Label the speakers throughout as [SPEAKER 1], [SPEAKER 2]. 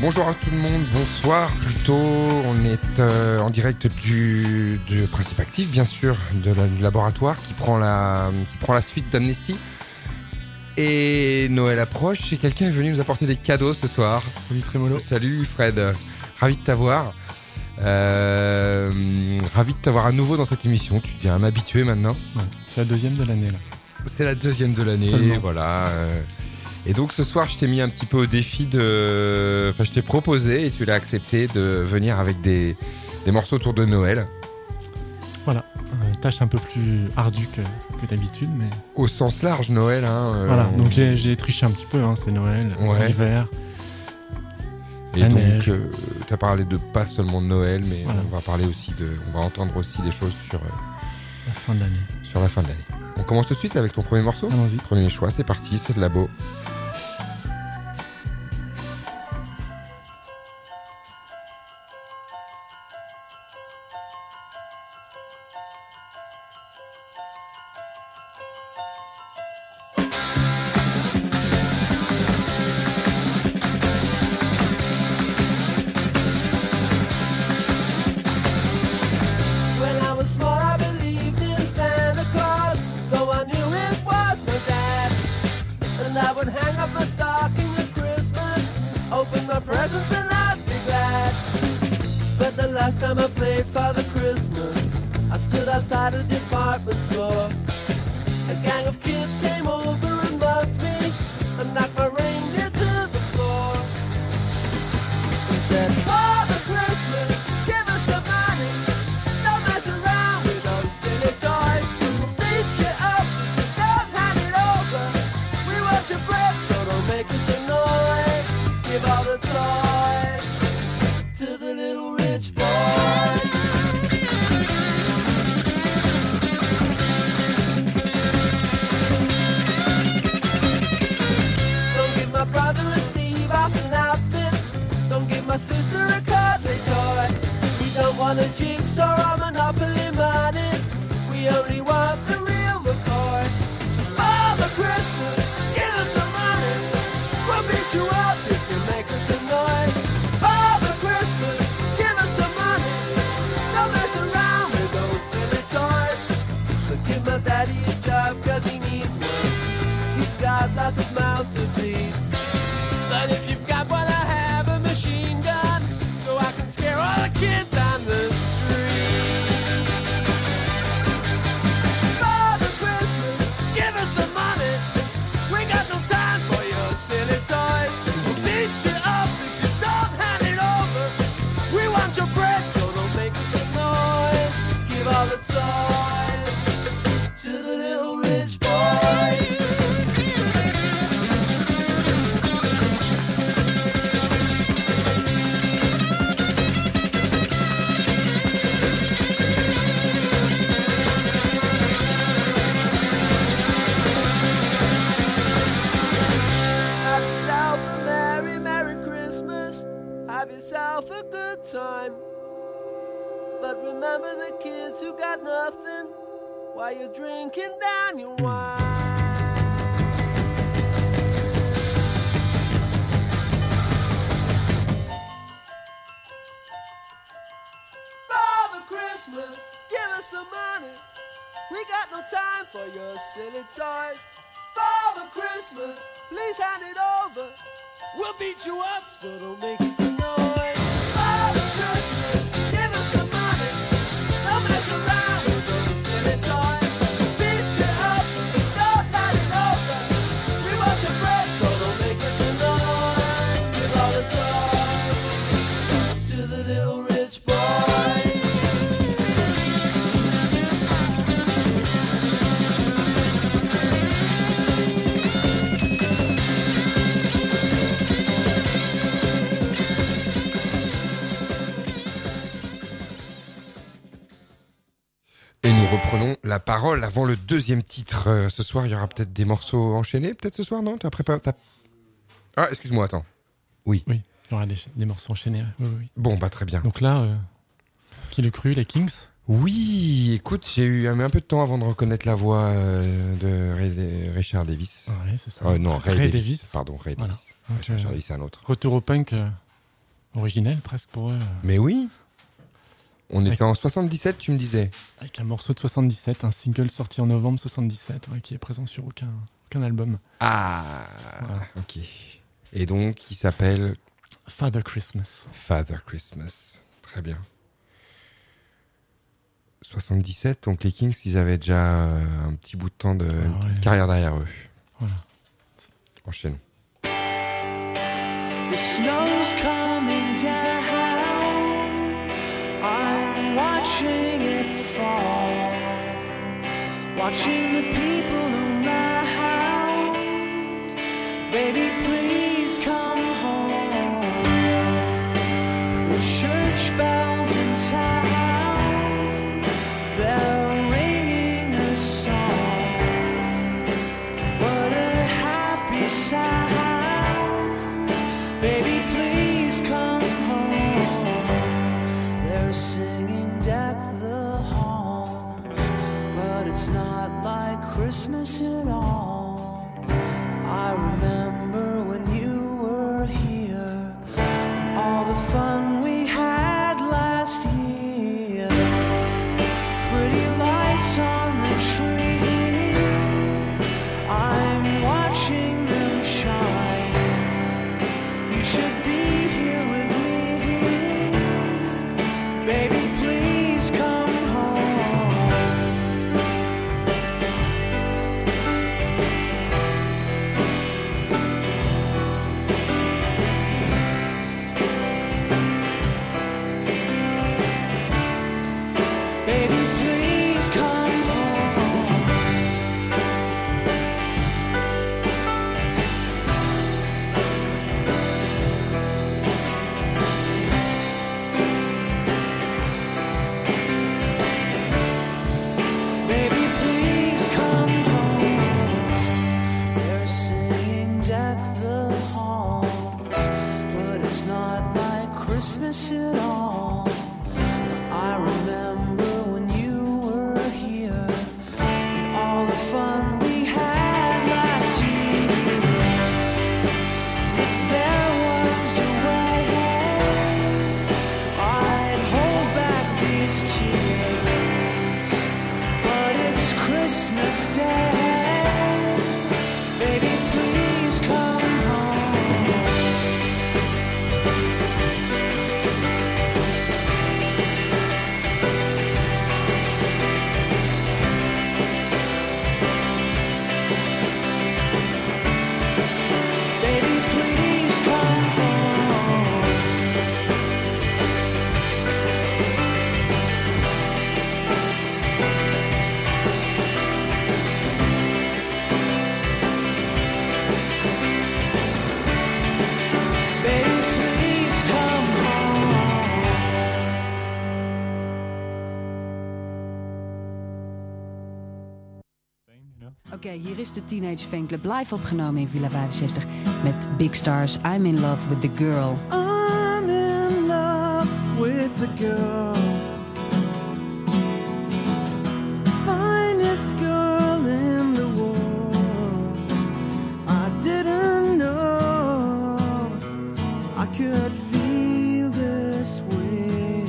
[SPEAKER 1] Bonjour à tout le monde, bonsoir plutôt. On est en direct du Principe Actif, bien sûr, du laboratoire qui prend la suite d'Amnesty. Et Noël approche et quelqu'un est venu nous apporter des cadeaux ce soir.
[SPEAKER 2] Salut Trémolo.
[SPEAKER 1] Salut Fred, ravi de t'avoir. Ravi de t'avoir à nouveau dans cette émission. Tu deviens un habitué maintenant.
[SPEAKER 2] Ouais, c'est la deuxième de l'année là.
[SPEAKER 1] C'est la deuxième de l'année,
[SPEAKER 2] seulement.
[SPEAKER 1] Voilà. Et donc ce soir, je t'ai mis un petit peu au défi je t'ai proposé et tu l'as accepté de venir avec des morceaux autour de Noël.
[SPEAKER 2] Voilà, tâche un peu plus ardue que d'habitude, mais...
[SPEAKER 1] Au sens large, Noël.
[SPEAKER 2] Voilà, donc j'ai triché un petit peu, c'est Noël,
[SPEAKER 1] Ouais.
[SPEAKER 2] l'hiver.
[SPEAKER 1] Et
[SPEAKER 2] la
[SPEAKER 1] donc,
[SPEAKER 2] neige.
[SPEAKER 1] tu as parlé de pas seulement de Noël, mais
[SPEAKER 2] Voilà.
[SPEAKER 1] on va entendre aussi des choses sur
[SPEAKER 2] La fin de l'année.
[SPEAKER 1] la fin de l'année. On commence tout de suite avec ton premier morceau.
[SPEAKER 2] Allons-y.
[SPEAKER 1] Premier choix, c'est parti, c'est de Labo.
[SPEAKER 3] When I was small, I believed in Santa Claus, though I knew it was my dad. And I would hang up my stocking at Christmas, open my presents and I'd be glad. But the last time I played Father Christmas, I stood outside a department store. A gang of kids came over and mugged me and knocked my reindeer to the floor. He said, Father Christmas, give us some money. Don't mess around with those silly toys. We'll beat you up if you don't hand it over. We want your bread, so don't make us annoy. Give all the toys to the little rich boy. Don't give my brother a Steve Austin outfit. Don't give my sister a cuddly toy. We don't want a jigsaw or Monopoly money. We only want the real McCoy. Father Christmas, give us some money. We'll beat you up if you make us annoy. Father Christmas, give us some money. Don't mess around with those silly toys. But give my daddy a job 'cause he needs one. He's got lots of mouths to feed. But if you've got one, I have a machine gun, so I can scare all the kids on the street. Father Christmas, give us some money. We got no time for your silly toys. We'll beat you up if you don't hand it over. We want your bread, so don't make us annoy. Give all the toys to the little rich boy. Have yourself a merry, merry Christmas. Have yourself a good time. But remember the kids who got nothing while you're drinking down your wine. Father Christmas, give us some money. We got no time for your silly toys. Father Christmas, please hand it over. We'll beat you up, so don't make us annoy. Father Christmas, give us some money. Don't mess around with those silly toys. We'll beat you up, don't hand it over. We want your bread, so don't make us annoy. Give all the toys to the little rich boy.
[SPEAKER 1] Et nous reprenons la parole avant le deuxième titre. Ce soir, il y aura peut-être des morceaux enchaînés. Peut-être ce soir, non? T'as préparé? Ah, excuse-moi, attends. Oui.
[SPEAKER 2] Oui, il y aura des morceaux enchaînés. Oui.
[SPEAKER 1] Bon, bah très bien.
[SPEAKER 2] Donc là, qui le cru, les Kings?
[SPEAKER 1] Oui, écoute, j'ai eu un peu de temps avant de reconnaître la voix de Richard Davis.
[SPEAKER 2] Ouais, c'est ça.
[SPEAKER 1] Non, Ray Davis.
[SPEAKER 2] Davis.
[SPEAKER 1] Pardon, Ray
[SPEAKER 2] Voilà.
[SPEAKER 1] Davis.
[SPEAKER 2] Donc,
[SPEAKER 1] Richard Davis, c'est un autre.
[SPEAKER 2] Retour au punk originelle presque pour eux.
[SPEAKER 1] Mais oui. On était en 77, tu me disais.
[SPEAKER 2] Avec un morceau de 77, un single sorti en novembre 77, qui est présent sur aucun album.
[SPEAKER 1] Ah, voilà. Ok. Et donc, il s'appelle
[SPEAKER 2] Father Christmas.
[SPEAKER 1] Father Christmas. Très bien. 77, donc les Kings, ils avaient déjà un petit bout de temps de carrière derrière eux.
[SPEAKER 2] Voilà.
[SPEAKER 1] Enchaînons.
[SPEAKER 3] The snow's coming down. I'm watching it fall. Watching the people around. Baby, please come home. The church bells in town, they're ringing a song. What a happy sound. Baby, please come home. They're singing Deck the Halls, but it's not like Christmas at all. I remember when you were here, all the fun we had last year. Pretty lights on the tree, I'm watching them shine. You should be here with me. Baby, please come home. Baby, please come home. Baby, please come home. They're singing Deck the Halls, but it's not like Christmas at all. I remember when you were here and all the fun we had last year. If there was a way, I'd hold back these tears. But it's Christmas Day. Baby, please come home. Baby, please come home. Baby, please come home.
[SPEAKER 4] Oké, hier is de Teenage Fanclub live opgenomen in Villa 65 met Big Stars. I'm in love with the girl.
[SPEAKER 3] I'm in love with the girl, finest girl in the world. I didn't know I could feel this way.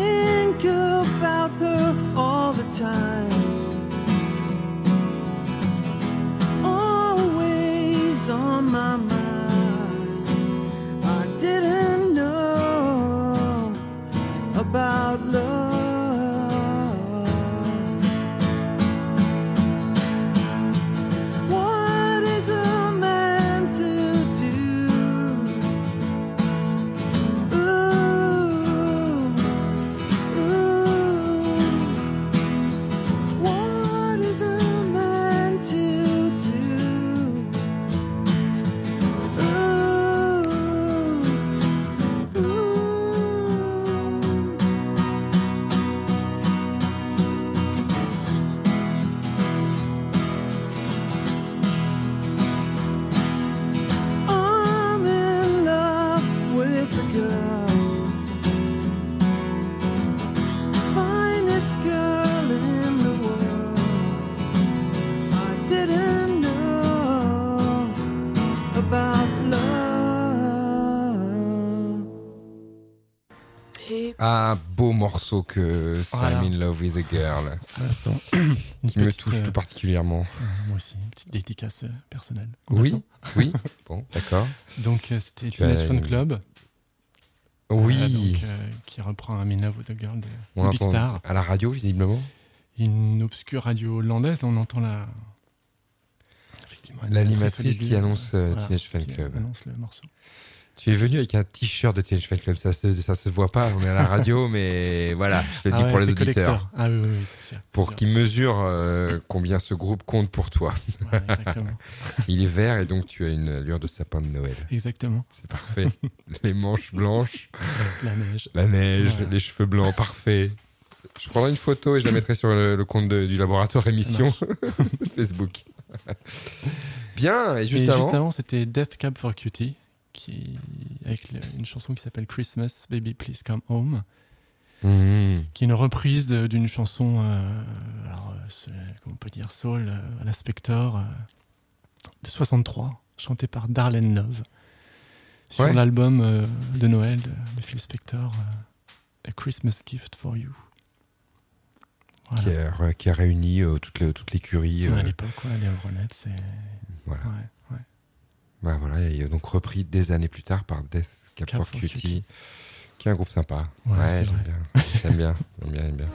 [SPEAKER 3] Think about her all the time.
[SPEAKER 1] Un beau morceau que
[SPEAKER 2] Voilà.
[SPEAKER 1] I'm in love with a girl,
[SPEAKER 2] À l'instant.
[SPEAKER 1] qui me touche tout particulièrement.
[SPEAKER 2] Moi aussi, une petite dédicace personnelle.
[SPEAKER 1] Oui, oui, bon, d'accord.
[SPEAKER 2] Donc c'était
[SPEAKER 1] Tu as
[SPEAKER 2] Teenage Fan
[SPEAKER 1] une-
[SPEAKER 2] Club.
[SPEAKER 1] Oui,
[SPEAKER 2] Donc, qui reprend I'm in love with a girl de
[SPEAKER 1] on
[SPEAKER 2] Big
[SPEAKER 1] l'entend
[SPEAKER 2] Star.
[SPEAKER 1] à la radio, visiblement.
[SPEAKER 2] Une obscure radio hollandaise, on entend effectivement,
[SPEAKER 1] L'animatrice qui annonce
[SPEAKER 2] voilà,
[SPEAKER 1] Teenage Fan
[SPEAKER 2] qui
[SPEAKER 1] Club.
[SPEAKER 2] annonce le morceau.
[SPEAKER 1] Tu es venu avec un t-shirt de Teenage Fan Club, ça se voit pas, on est à la radio, mais voilà, je le dis
[SPEAKER 2] Ah ouais,
[SPEAKER 1] pour les
[SPEAKER 2] c'est
[SPEAKER 1] auditeurs,
[SPEAKER 2] collector. Ah oui, oui, c'est sûr.
[SPEAKER 1] pour
[SPEAKER 2] C'est
[SPEAKER 1] qu'ils mesurent combien ce groupe compte pour toi.
[SPEAKER 2] sûr. Ouais, exactement.
[SPEAKER 1] Il est vert et donc tu as une allure de sapin de Noël.
[SPEAKER 2] Exactement.
[SPEAKER 1] C'est parfait. Les manches blanches,
[SPEAKER 2] La neige.
[SPEAKER 1] la neige,
[SPEAKER 2] Voilà.
[SPEAKER 1] les cheveux blancs, parfait. Je prendrai une photo et je la mettrai sur le compte du laboratoire émission Facebook. Bien, et juste
[SPEAKER 2] Et
[SPEAKER 1] avant,
[SPEAKER 2] juste avant, c'était Death Cab for Cutie, avec une chanson qui s'appelle Christmas, Baby Please Come Home,
[SPEAKER 1] Mhm.
[SPEAKER 2] qui est une reprise d'une chanson, comment on peut dire, soul, à la Spector, de 63, chantée par Darlene Love, sur
[SPEAKER 1] Ouais.
[SPEAKER 2] l'album de Noël de Phil Spector, A Christmas Gift for You. Voilà.
[SPEAKER 1] qui a réuni toute l'écurie.
[SPEAKER 2] À l'époque, les Rouronettes, c'est...
[SPEAKER 1] Voilà.
[SPEAKER 2] Ouais.
[SPEAKER 1] Bah voilà, et donc repris des années plus tard par Death Cab for Cutie, qui est un groupe sympa.
[SPEAKER 2] Ouais, c'est
[SPEAKER 1] j'aime
[SPEAKER 2] vrai.
[SPEAKER 1] bien. J'aime bien.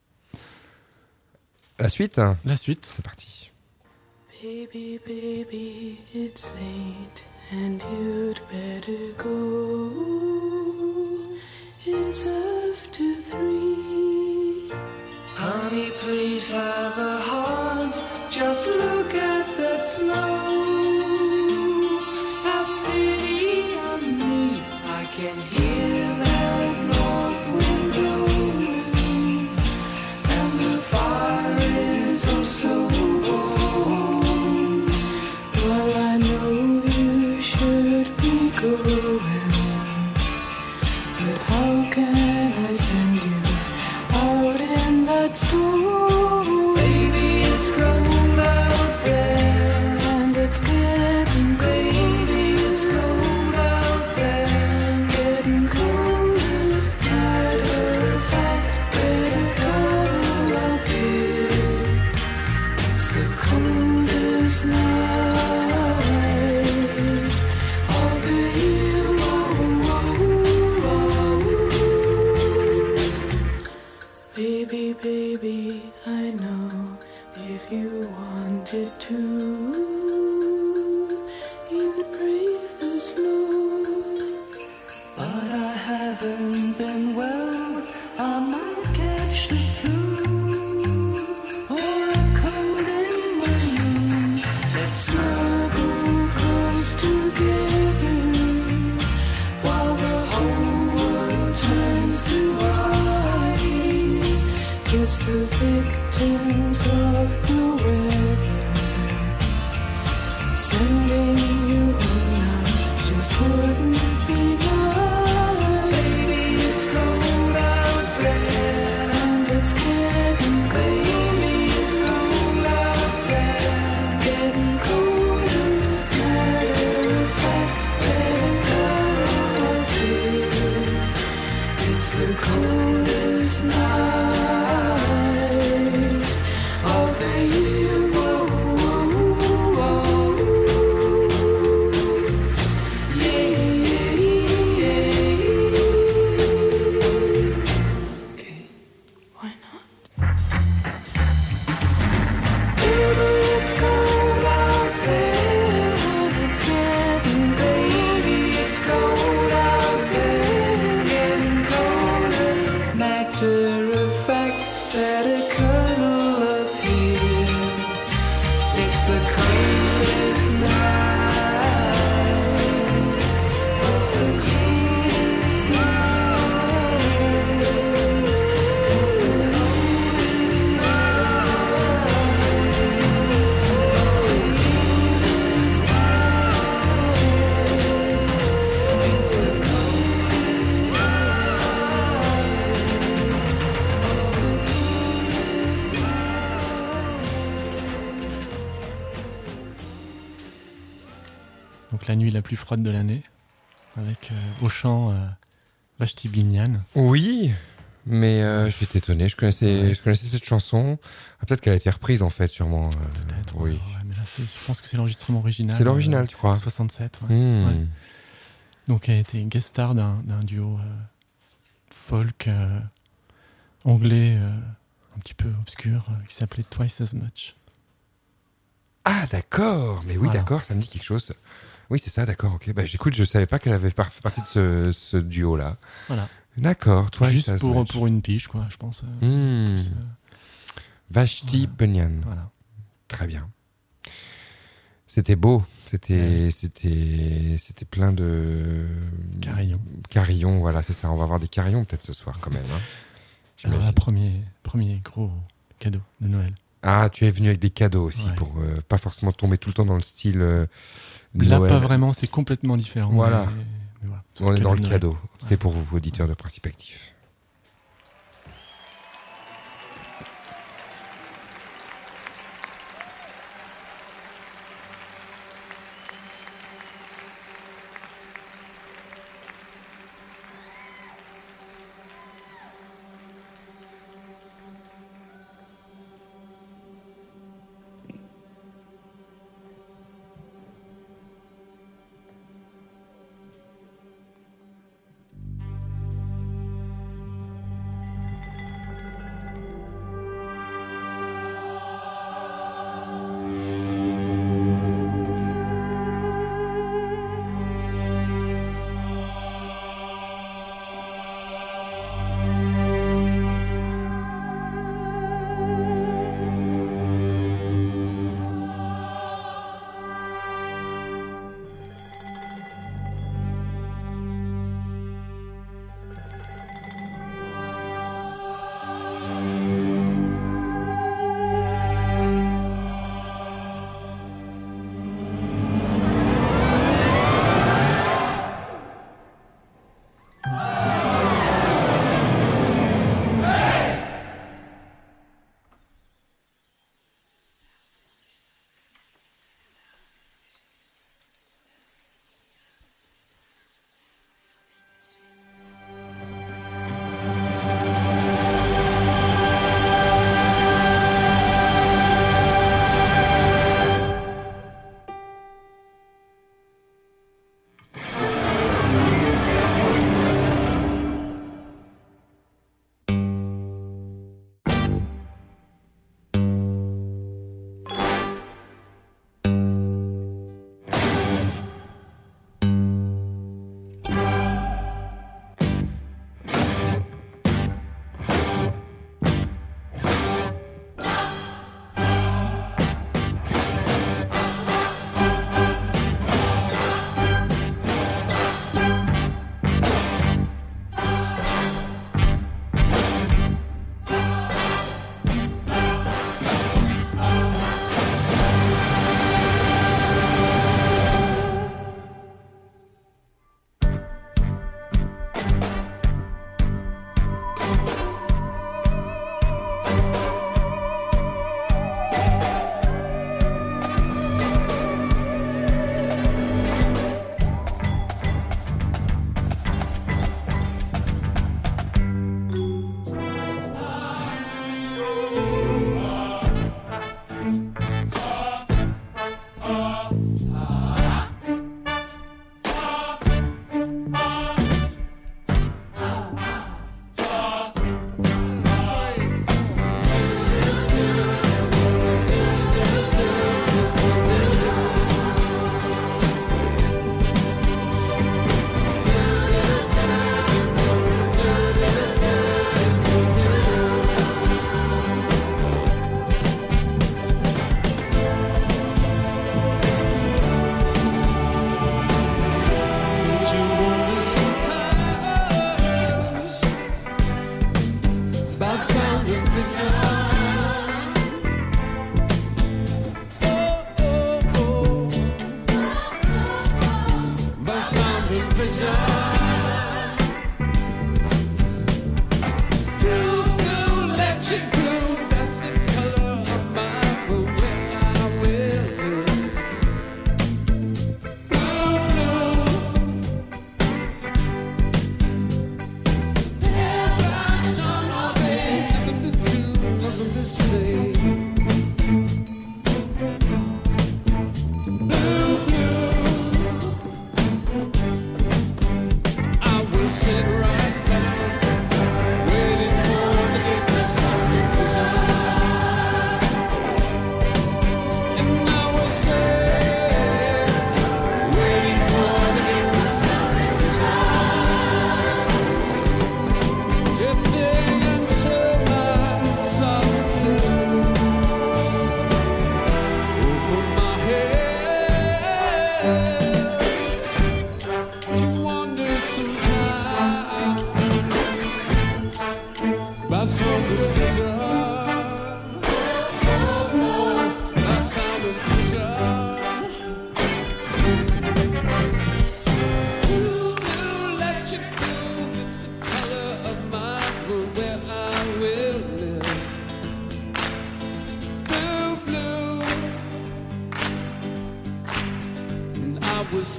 [SPEAKER 1] La suite,
[SPEAKER 2] La suite.
[SPEAKER 1] c'est parti.
[SPEAKER 5] Baby, baby, it's late and you'd better go. It's after 3.
[SPEAKER 3] Honey, please have a heart. Just look at that snow. Have pity on me. I can hear that north wind blowing, and the fire is oh so warm.
[SPEAKER 5] Well, I know you should be going, but how can I send you out in that storm?
[SPEAKER 3] Baby, it's cold out there.
[SPEAKER 5] And it's getting
[SPEAKER 3] Baby, it's cold out there.
[SPEAKER 5] getting colder. Matter of fact, better cuddle up here. It's the coldest night of the year. Baby, baby, I know if you wanted to, you'd brave the snow.
[SPEAKER 3] But I haven't been well. I might catch the flu or a cold in my nose.
[SPEAKER 5] Let's snuggle close together while the whole world turns to ice. Kiss the victims of the weather. Sending you home now just wouldn't be nice.
[SPEAKER 3] Baby, it's cold out there.
[SPEAKER 5] And it's getting
[SPEAKER 3] Baby, it's cold out there.
[SPEAKER 5] getting colder. Matter of fact, better cuddle up here. It's the coldest night of the year. Whoa, whoa, whoa. Yeah, yeah, yeah. Okay, why not? It's cold out there, and it's getting
[SPEAKER 3] Baby, it's cold out there. Getting colder. Matter of fact, better cuddle up here. It's the coldest night. It's the coldest night. It's the coldest night. It's the coldest night. It's the coldest
[SPEAKER 2] Donc la nuit la plus froide de l'année, avec au chant Vashti Bunyan.
[SPEAKER 1] Oui, mais je suis étonné. Je connaissais cette chanson. Ah, peut-être qu'elle a été reprise en fait, sûrement.
[SPEAKER 2] Peut-être.
[SPEAKER 1] Oui.
[SPEAKER 2] Ouais, mais là, je pense que c'est l'enregistrement original.
[SPEAKER 1] C'est l'original, tu crois
[SPEAKER 2] 67, ouais. Ouais. Donc elle a été guest star d'un duo folk anglais un petit peu obscur qui s'appelait Twice as Much.
[SPEAKER 1] Ah d'accord, mais oui
[SPEAKER 2] Voilà.
[SPEAKER 1] d'accord, ça me dit quelque chose. Oui c'est ça, d'accord, ok. Bah j'écoute, je savais pas qu'elle avait fait partie de ce duo-là.
[SPEAKER 2] Voilà.
[SPEAKER 1] D'accord, toi
[SPEAKER 2] Juste pour une pige, quoi, je pense. Plus,
[SPEAKER 1] Vashti Bunyan.
[SPEAKER 2] voilà.
[SPEAKER 1] Très bien. C'était beau, c'était plein de carillons, voilà, c'est ça. On va avoir des carillons peut-être ce soir quand même. Hein.
[SPEAKER 2] Alors là, premier gros cadeau de Noël.
[SPEAKER 1] Ah, tu es venu avec des cadeaux aussi pour pas forcément tomber tout le temps dans le style
[SPEAKER 2] Là,
[SPEAKER 1] Noël.
[SPEAKER 2] pas vraiment, c'est complètement différent.
[SPEAKER 1] Voilà.
[SPEAKER 2] Mais voilà,
[SPEAKER 1] On est dans le
[SPEAKER 2] de Noël.
[SPEAKER 1] cadeau. C'est pour vous, auditeurs de Principe Actif.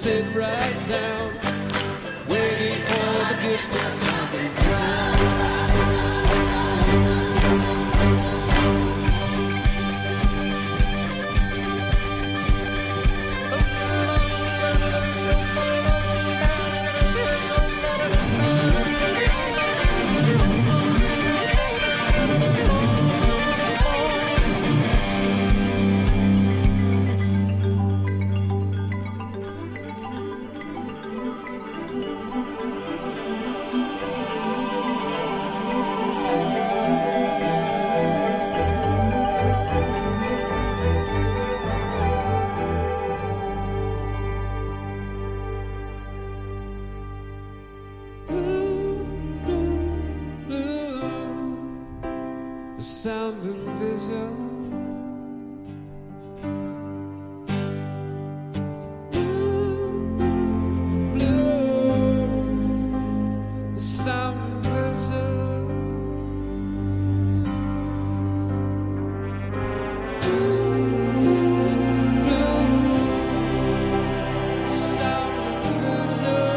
[SPEAKER 6] sit right down, waiting for the gift of sound and sound and vision. Blue, sound and vision. Blue, sound and vision.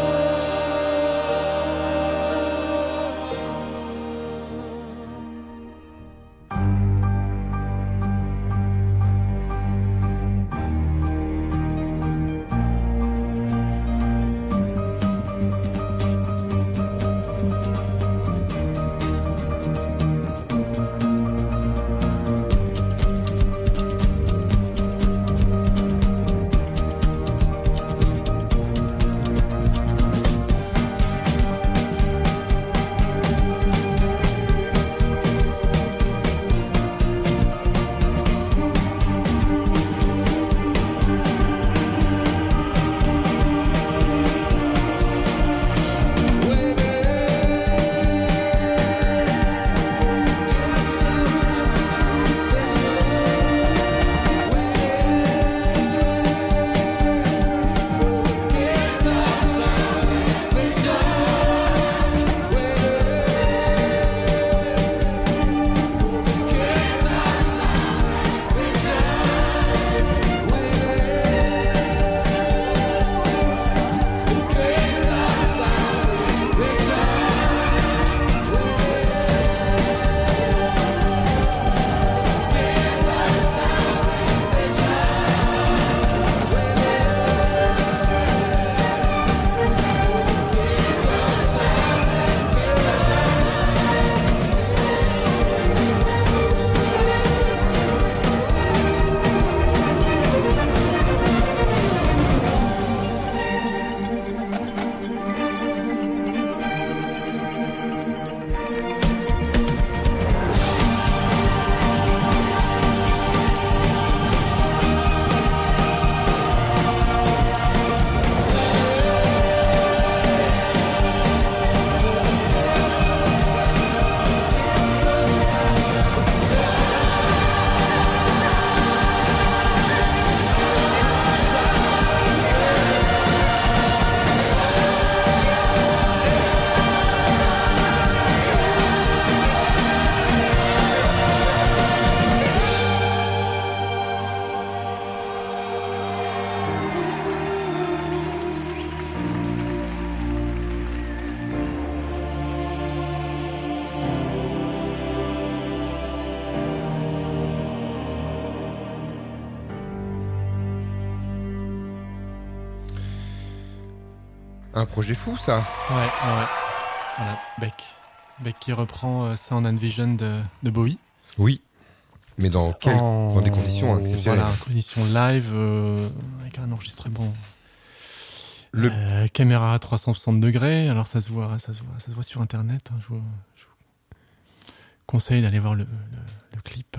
[SPEAKER 1] Un projet fou, ça.
[SPEAKER 2] Ouais. Voilà, Beck. Beck qui reprend Sound and Vision de Bowie.
[SPEAKER 1] Oui. Mais dans des conditions exceptionnelles.
[SPEAKER 2] Voilà, conditions live, avec un enregistrement. Caméra à 360 degrés. Alors ça se voit sur Internet. Hein. Je vous conseille d'aller voir le clip.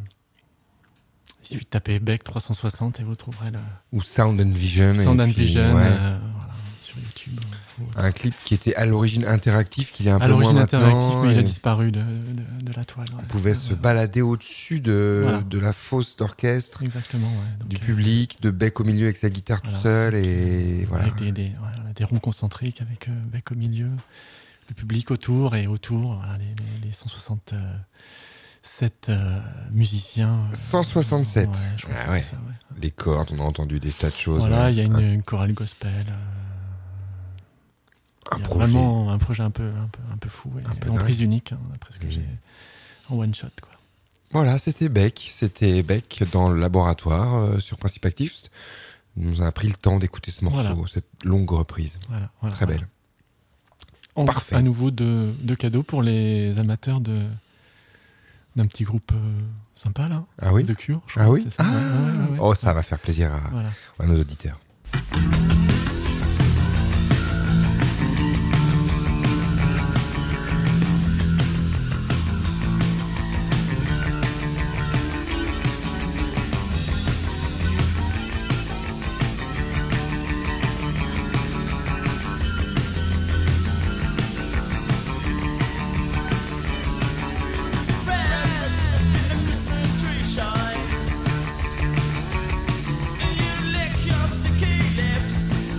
[SPEAKER 2] Il suffit de taper Beck 360 et vous trouverez le.
[SPEAKER 1] Ou Sound and Vision.
[SPEAKER 2] Sound and Vision.
[SPEAKER 1] Ouais.
[SPEAKER 2] Voilà, sur YouTube.
[SPEAKER 1] Un clip qui était à l'origine interactif, qu'il est un
[SPEAKER 2] À
[SPEAKER 1] peu moins
[SPEAKER 2] l'origine interactif,
[SPEAKER 1] maintenant.
[SPEAKER 2] oui, il a
[SPEAKER 1] et
[SPEAKER 2] disparu de la toile.
[SPEAKER 1] on pouvait se balader au-dessus de la fosse d'orchestre,
[SPEAKER 2] Exactement, ouais. Donc,
[SPEAKER 1] du public, de Beck au milieu avec sa guitare tout seul. Et voilà.
[SPEAKER 2] Avec des ronds concentriques avec Beck au milieu, le public autour, voilà, les 160 7 musiciens.
[SPEAKER 1] 167.
[SPEAKER 2] Ouais, je crois que
[SPEAKER 1] Ah
[SPEAKER 2] c'est
[SPEAKER 1] ouais.
[SPEAKER 2] ça, ouais.
[SPEAKER 1] Les cordes, on a entendu des tas de choses.
[SPEAKER 2] Voilà,
[SPEAKER 1] ouais.
[SPEAKER 2] il y a une chorale gospel.
[SPEAKER 1] Un
[SPEAKER 2] Il y a
[SPEAKER 1] projet.
[SPEAKER 2] vraiment un projet un peu fou.
[SPEAKER 1] Un peu
[SPEAKER 2] En
[SPEAKER 1] dingue.
[SPEAKER 2] prise unique, hein, d'après ce que
[SPEAKER 1] Mhm.
[SPEAKER 2] j'ai. En one shot, quoi.
[SPEAKER 1] Voilà, c'était Beck. C'était Beck dans le laboratoire sur Principe Actif. On a pris le temps d'écouter ce morceau,
[SPEAKER 2] Voilà.
[SPEAKER 1] cette longue reprise.
[SPEAKER 2] Voilà, voilà,
[SPEAKER 1] Très
[SPEAKER 2] voilà.
[SPEAKER 1] belle.
[SPEAKER 2] Parfait. À nouveau deux cadeaux pour les amateurs d'un petit groupe sympa là.
[SPEAKER 1] Ah oui
[SPEAKER 2] The Cure. Je
[SPEAKER 1] Ah
[SPEAKER 2] crois,
[SPEAKER 1] oui
[SPEAKER 2] c'est ça. Ouais.
[SPEAKER 1] Oh, ça va faire plaisir
[SPEAKER 2] Voilà.
[SPEAKER 1] à nos auditeurs.
[SPEAKER 7] Tree shines, and you lick your sticky lips.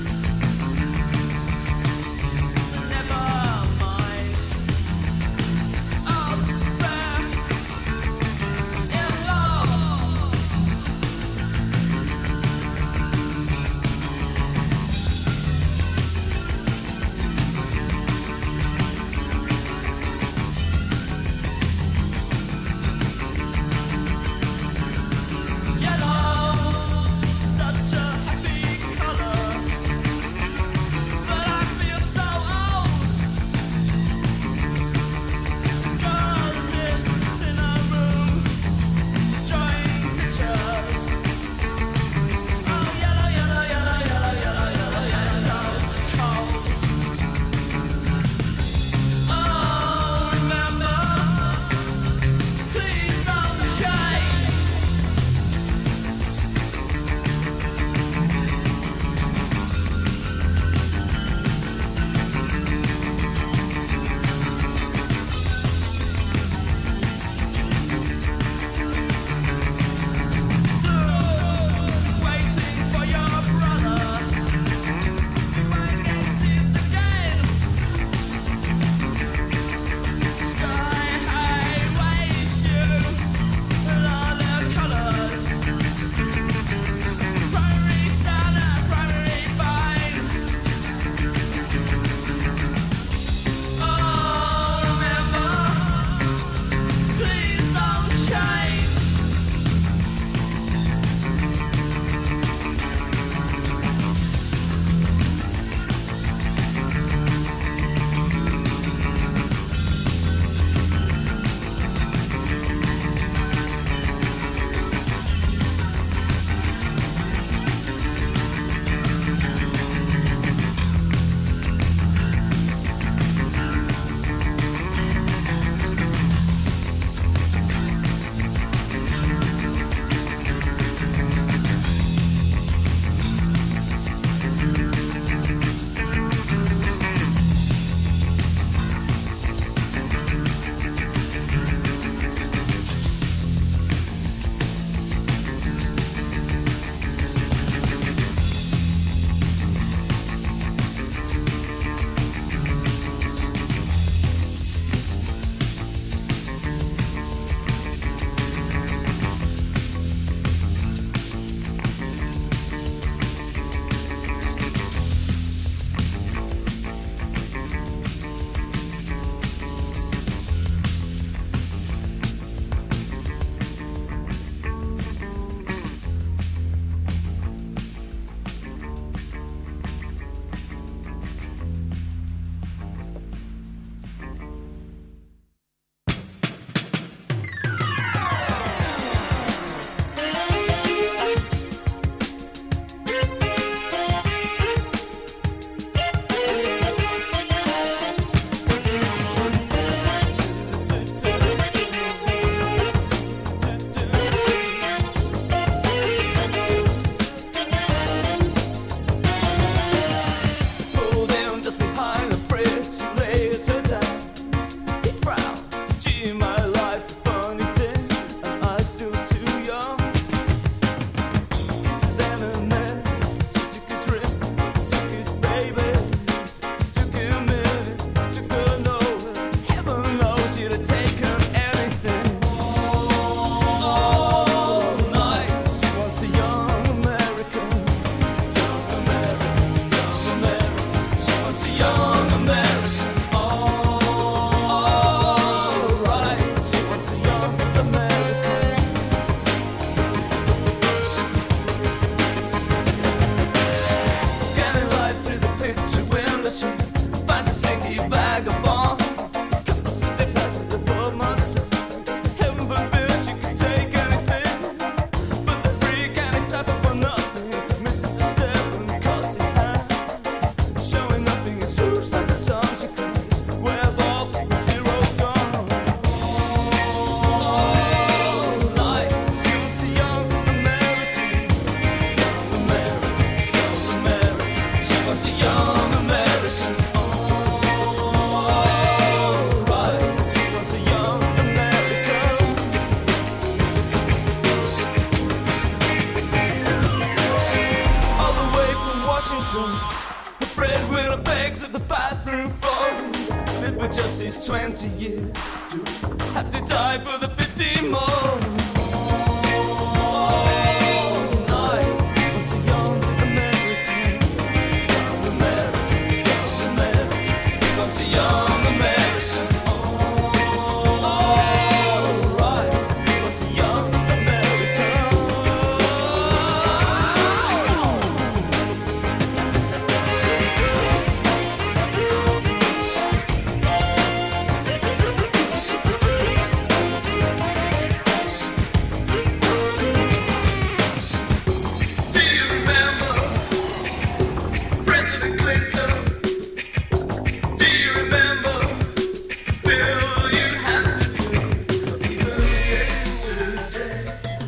[SPEAKER 7] illusion finds a sinky vagabond. Crosses a passive for must. Heaven forbid you can take anything, but the freak and he's type for nothing. Misses a step and cuts his hand, showing nothing. It swoops like the sun. She cries, where have all the zeros gone? Oh, like she was a young American, young American, young American. She was a young American. Oh, right, she was a young American. All the way from Washington, the breadwinner begs at the bathroom floor. Lived with just these 20 years to have to die for the 50 more. Oh, night was a young American, young American, young American. He was a young American. Oh, right, he was a young American. Do you remember President Clinton? Do you remember Bill? You have to do even yesterday.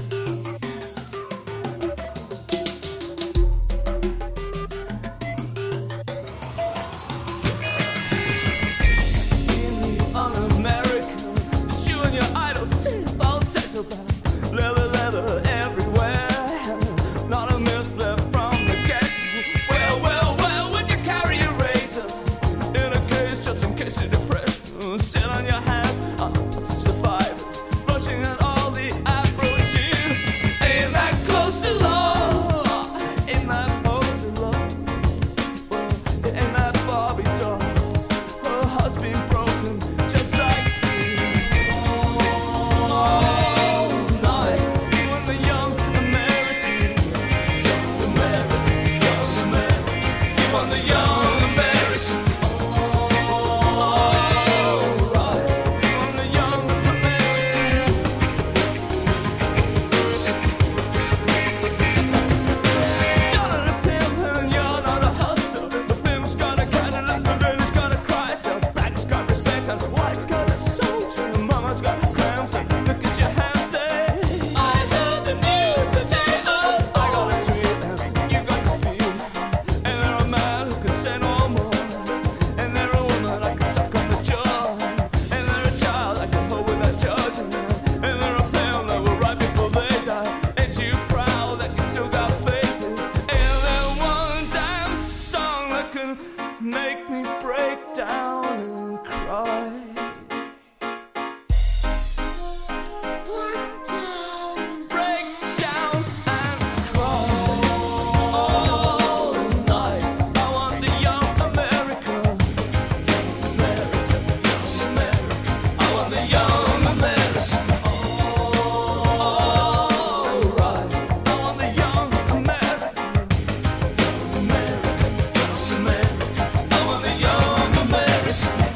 [SPEAKER 7] In the un-American, it's you and your idol sing falsetto bound. Leather, leather everywhere. Not a myth left from the get-go. Well, well, well, would you carry a razor in a case just in case of depression? Sit on your hands on the survivors, flushing out all the approaches. Ain't that close to love? Ain't that close to love? Well, ain't that Barbie doll? Her heart's been broken just like you. Oh, night, you and the young American, young American, young American. You and the young American. Oh, right, you and the young American. You're not a pimp and you're not a hustler. The pimp's got a Cadillac, the lady's got a Chrysler. Black's got respect and white's got a soldier. Mama's got cramps and look at your hands, say, I heard the news today. Oh, I got a sweet and you got to feel. And they're a man who can say no more. And they're a woman I can suck on the jaw. And they're a child I can hold without judging. And they're a pen that will write before they die. Ain't you proud that you still got faces? And they're one damn song that can make me break down and cry. Break down and cry. All night I want the young American, young American, young American. I want the young American. All right, I want the young American, young American, young American. I want the young American.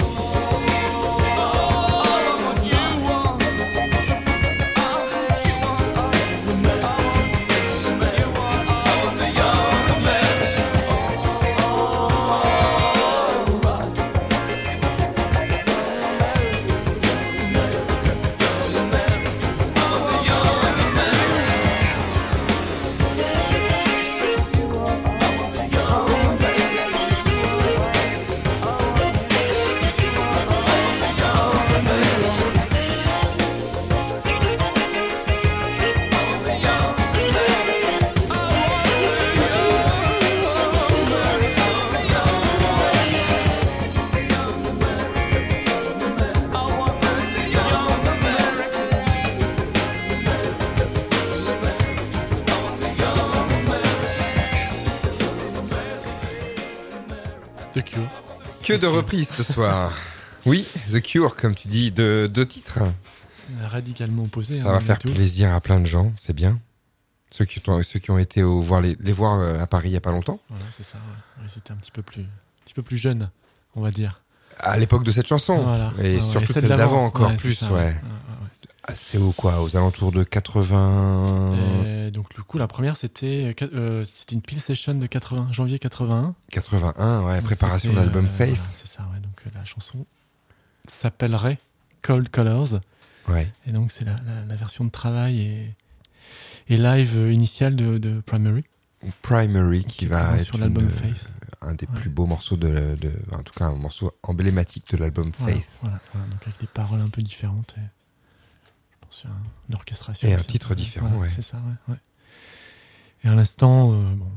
[SPEAKER 2] The Cure.
[SPEAKER 1] Que de reprises ce soir. Oui, The Cure, comme tu dis, deux titres.
[SPEAKER 2] Radicalement opposé.
[SPEAKER 1] Ça va faire plaisir à plein de gens, c'est bien. Ceux qui ont été les voir à Paris il n'y a pas longtemps.
[SPEAKER 2] Voilà, c'est ça. Ouais. Ouais, c'était un petit peu plus petit peu plus jeune, on va dire.
[SPEAKER 1] À l'époque de cette chanson.
[SPEAKER 2] Voilà.
[SPEAKER 1] Et
[SPEAKER 2] Ouais,
[SPEAKER 1] surtout
[SPEAKER 2] celle
[SPEAKER 1] celle d'avant encore
[SPEAKER 2] Ouais,
[SPEAKER 1] plus,
[SPEAKER 2] c'est ça,
[SPEAKER 1] ouais. Ah, c'est au quoi? Aux alentours de 80...
[SPEAKER 2] Et donc, du coup, la première, c'était une pile session de janvier 81.
[SPEAKER 1] 81, ouais,
[SPEAKER 2] Donc,
[SPEAKER 1] préparation de
[SPEAKER 2] c'était,
[SPEAKER 1] l'album Faith.
[SPEAKER 2] voilà, c'est ça, ouais. Donc, la chanson s'appellerait Cold Colors.
[SPEAKER 1] Ouais.
[SPEAKER 2] Et donc, c'est la version de travail et live initiale de Primary.
[SPEAKER 1] Primary, qui va être
[SPEAKER 2] sur l'album Faith.
[SPEAKER 1] un des
[SPEAKER 2] Ouais.
[SPEAKER 1] plus beaux morceaux en tout cas un morceau emblématique de l'album Faith.
[SPEAKER 2] Voilà, donc avec des paroles un peu différentes. Et je pense une orchestration.
[SPEAKER 1] Et un
[SPEAKER 2] aussi,
[SPEAKER 1] titre différent, ouais.
[SPEAKER 2] C'est ça, ouais. Et à l'instant,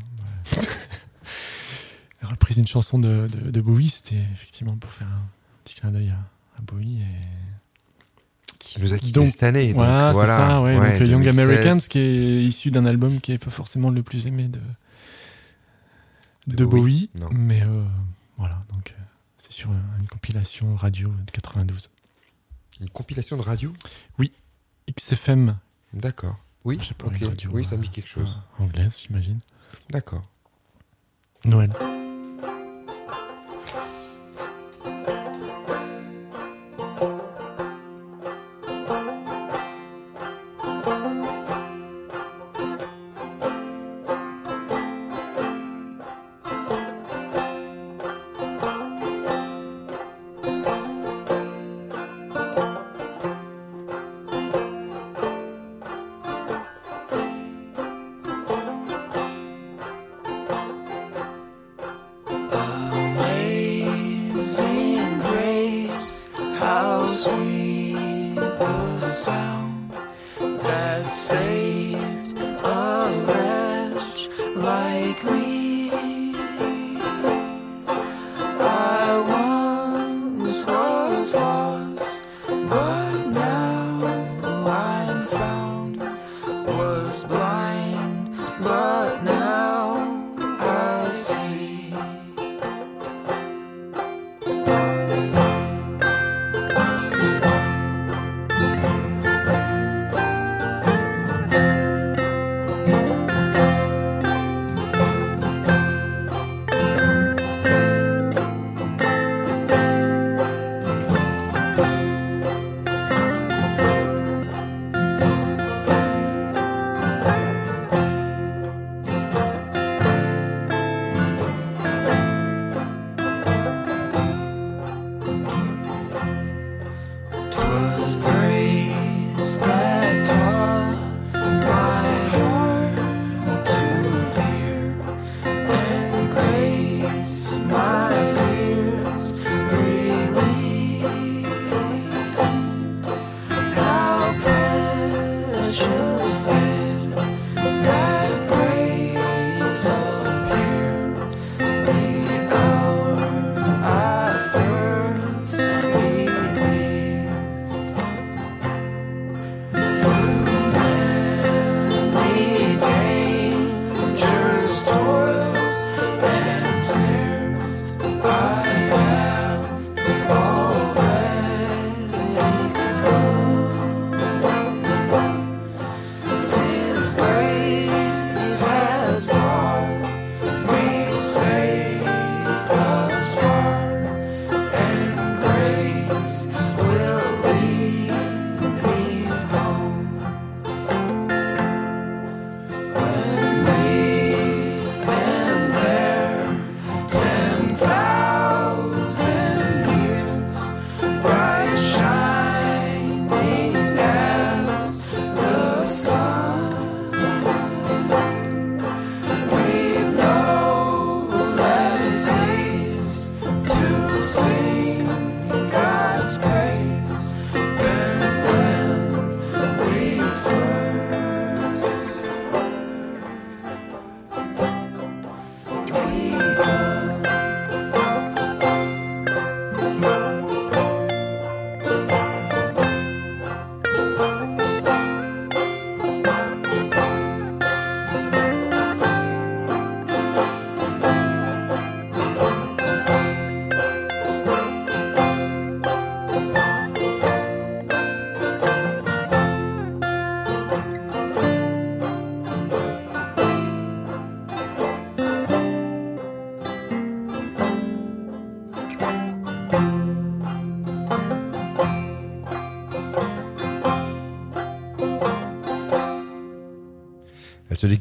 [SPEAKER 2] la reprise d'une chanson de Bowie, c'était effectivement pour faire un petit clin d'œil à Bowie.
[SPEAKER 1] Qui nous a quittés
[SPEAKER 2] Donc,
[SPEAKER 1] cette année. Donc,
[SPEAKER 2] voilà, c'est ça, ouais. Donc Young
[SPEAKER 1] 2016.
[SPEAKER 2] Americans, qui est issu d'un album qui n'est pas forcément le plus aimé de Bowie.
[SPEAKER 1] Non.
[SPEAKER 2] Mais voilà, donc c'est sur une compilation radio de 92.
[SPEAKER 1] Une compilation de radio?
[SPEAKER 2] XFM.
[SPEAKER 1] D'accord. Oui,
[SPEAKER 2] Je sais pas,
[SPEAKER 1] ok.
[SPEAKER 2] une radio,
[SPEAKER 1] Oui, ça me dit quelque chose.
[SPEAKER 2] Anglaise, j'imagine.
[SPEAKER 1] D'accord.
[SPEAKER 2] Noël.
[SPEAKER 3] Amazing grace, how sweet the sound that saved a wretch like me. I once was lost, but now I'm found. Was blind, but now I see. Twas grace that taught my heart to fear, and grace my fears relieved. How precious did that grace appear the hour I first believed. Through many dangers, toils, and snares, I have already come. 'Tis grace has brought me safe thus far, and grace will lead me home. When we've been there 10,000 years, bright shining as the sun, we've no less days to sing God's praise than when we first begun.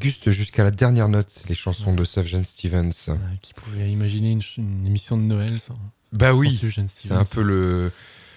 [SPEAKER 1] dégustent jusqu'à la dernière note les chansons de Sufjan Stevens.
[SPEAKER 2] Qui pouvait imaginer une émission de Noël sans,
[SPEAKER 1] Bah
[SPEAKER 2] sans
[SPEAKER 1] oui,
[SPEAKER 2] Sufjan
[SPEAKER 1] c'est
[SPEAKER 2] Stevens.
[SPEAKER 1] un peu le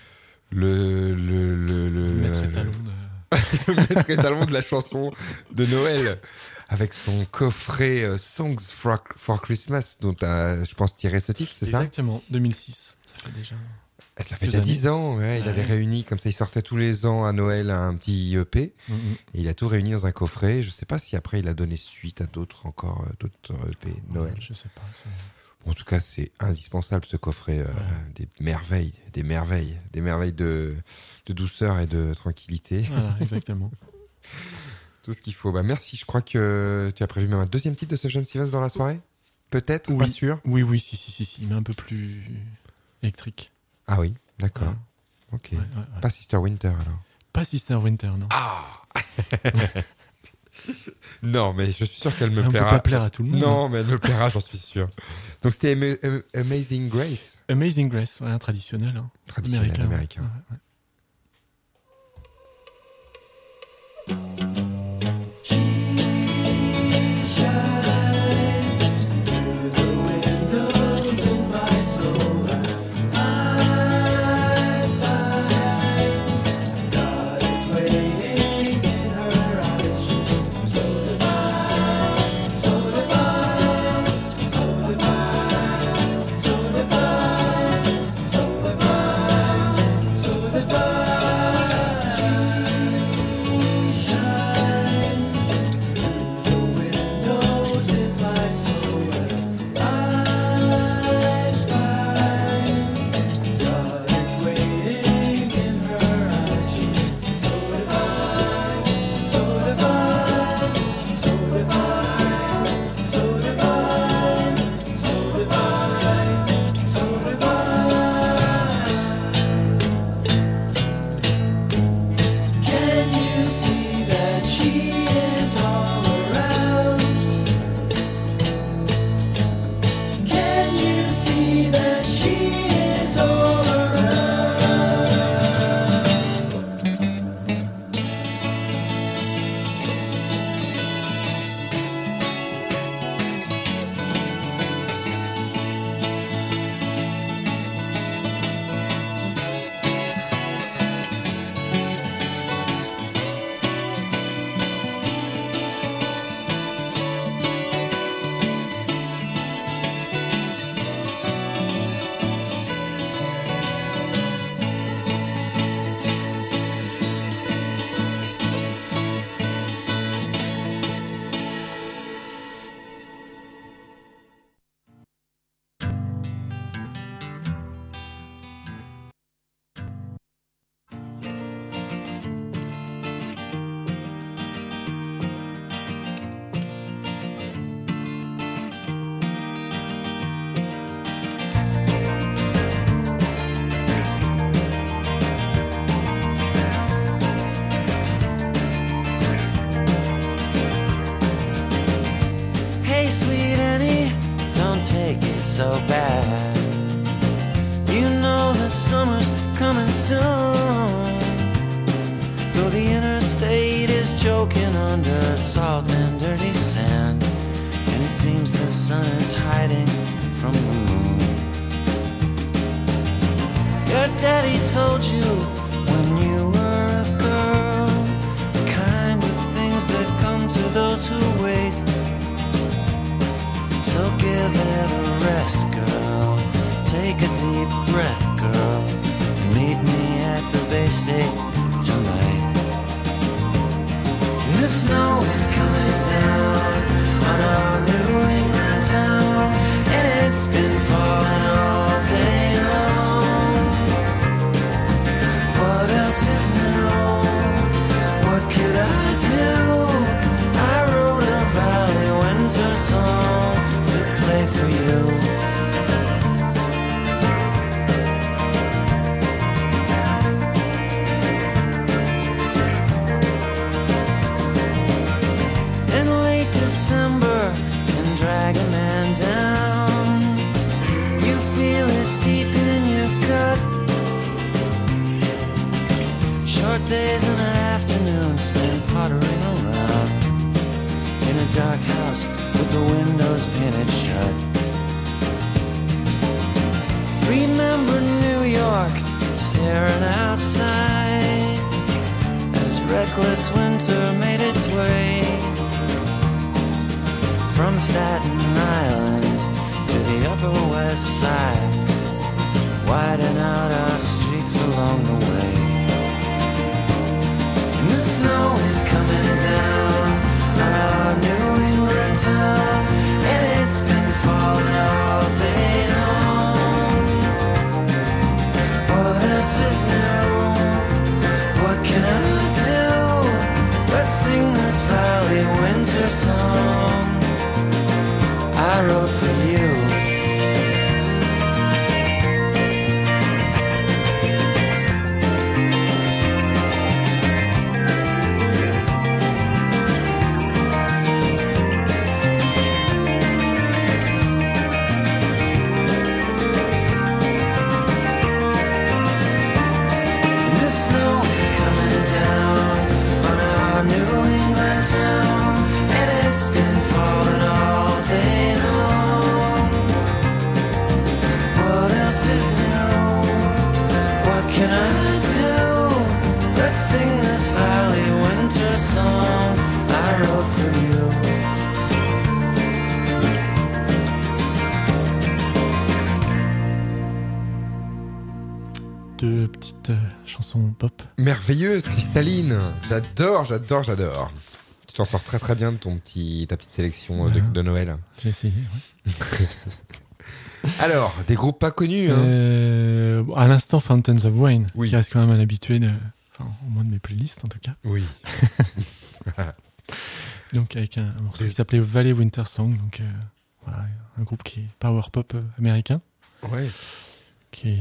[SPEAKER 2] Maître étalon de...
[SPEAKER 1] le maître étalon de la chanson de Noël, avec son coffret Songs for Christmas, dont tu as, je pense, tiré ce titre, c'est ça?
[SPEAKER 2] Exactement, 2006. Ça fait déjà...
[SPEAKER 1] Ça fait
[SPEAKER 2] quelques
[SPEAKER 1] déjà 10
[SPEAKER 2] années.
[SPEAKER 1] ans, ouais, il
[SPEAKER 2] Ouais.
[SPEAKER 1] avait réuni, comme ça il sortait tous les ans à Noël un petit EP, et il a tout réuni dans un coffret. Je sais pas si après il a donné suite à d'autres encore, d'autres EP Noël.
[SPEAKER 2] Je sais pas. c'est-
[SPEAKER 1] Bon, en tout cas, c'est indispensable ce coffret, des merveilles de douceur et de tranquillité.
[SPEAKER 2] Voilà, exactement.
[SPEAKER 1] Tout ce qu'il faut. Bah, merci. Je crois que tu as prévu même un deuxième titre de Sufjan Stevens dans la soirée. Peut-être, pas
[SPEAKER 2] Oui.
[SPEAKER 1] sûr.
[SPEAKER 2] Oui, si, mais un peu plus électrique.
[SPEAKER 1] Ah oui, d'accord.
[SPEAKER 2] Ouais.
[SPEAKER 1] Ok.
[SPEAKER 2] Ouais, ouais.
[SPEAKER 1] Pas Sister Winter alors.
[SPEAKER 2] Pas Sister Winter, non.
[SPEAKER 1] Non, mais je suis sûr qu'elle me
[SPEAKER 2] On peut
[SPEAKER 1] plaira.
[SPEAKER 2] pas plaire à tout le monde.
[SPEAKER 1] Non, mais elle me plaira, j'en suis sûr. Donc c'était Amazing Grace,
[SPEAKER 2] Amazing Grace, ouais, un traditionnel. Hein.
[SPEAKER 1] traditionnel américain.
[SPEAKER 2] Ouais, ouais.
[SPEAKER 3] Can you see that she is all around? Can you see that she is all around?
[SPEAKER 8] Hey, sweet Annie, don't take it so bad. You know the summer's coming soon. Though the interstate is choking under salt and dirty sand, and it seems the sun is hiding from the moon. Your daddy told you when you were a girl the kind of things that come to those who wait. So give it a rest, girl. Take a deep breath, girl. And meet me at the Bay State tonight. The snow is coming down on our New England town, and it's been falling all day long. What else is new? What could I do? I wrote a Valley Winter song to play for you. tearing outside as reckless winter made its way from Staten Island to the Upper West Side, widen out our streets along the way. And the snow is coming down on our New England town, and it's been falling all day long. What else is new? What can I do but sing this valley winter song I wrote for you? Sing this valley winter song I wrote for you.
[SPEAKER 2] Deux petites chansons pop.
[SPEAKER 1] Merveilleuse, cristalline. J'adore. Tu t'en sors très très bien de ta petite sélection de Noël.
[SPEAKER 2] J'ai essayé, ouais.
[SPEAKER 1] Alors, des groupes pas connus.
[SPEAKER 2] À l'instant, Fountains of Wayne,
[SPEAKER 1] Oui.
[SPEAKER 2] qui reste quand même un habitué au moins de mes playlists en tout cas.
[SPEAKER 1] Oui.
[SPEAKER 2] Donc avec un morceau qui s'appelait Valley Winter Song, donc voilà, un groupe qui est power pop américain.
[SPEAKER 1] Ouais.
[SPEAKER 2] Qui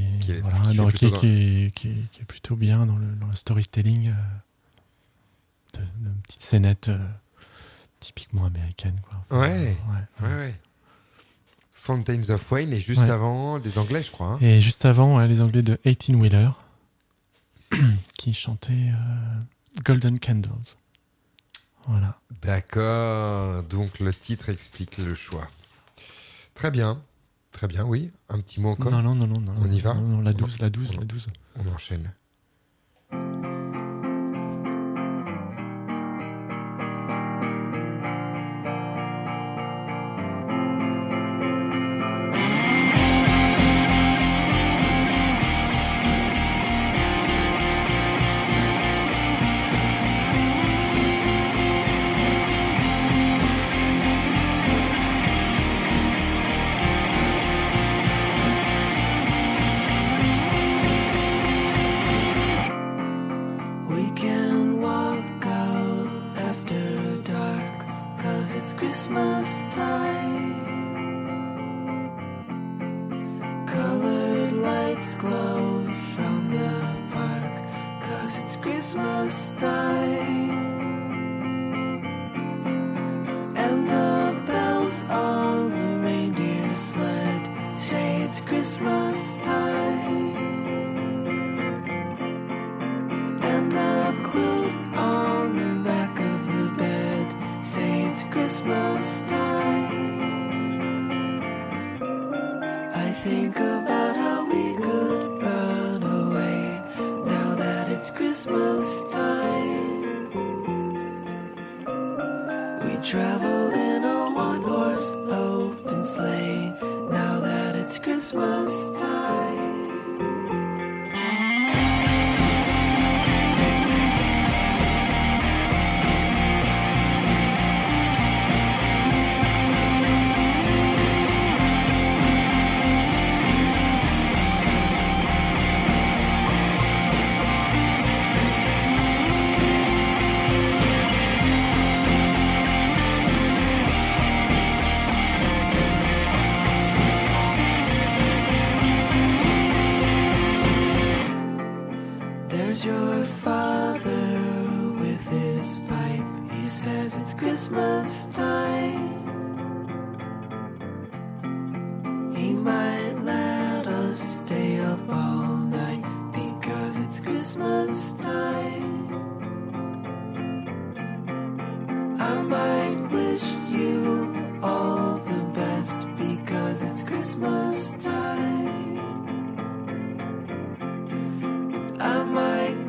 [SPEAKER 2] est plutôt bien dans le storytelling de petites scénettes typiquement américaines, quoi. Enfin,
[SPEAKER 1] ouais. Fountains of Wayne et juste avant des Anglais, je crois. Hein.
[SPEAKER 2] Et juste avant, les Anglais de 18 Wheeler qui chantaient Golden Candles. Voilà.
[SPEAKER 1] D'accord. Donc le titre explique le choix. Très bien, oui. Un petit mot encore.
[SPEAKER 2] Non.
[SPEAKER 1] On y va.
[SPEAKER 2] Non, la 12.
[SPEAKER 1] On enchaîne.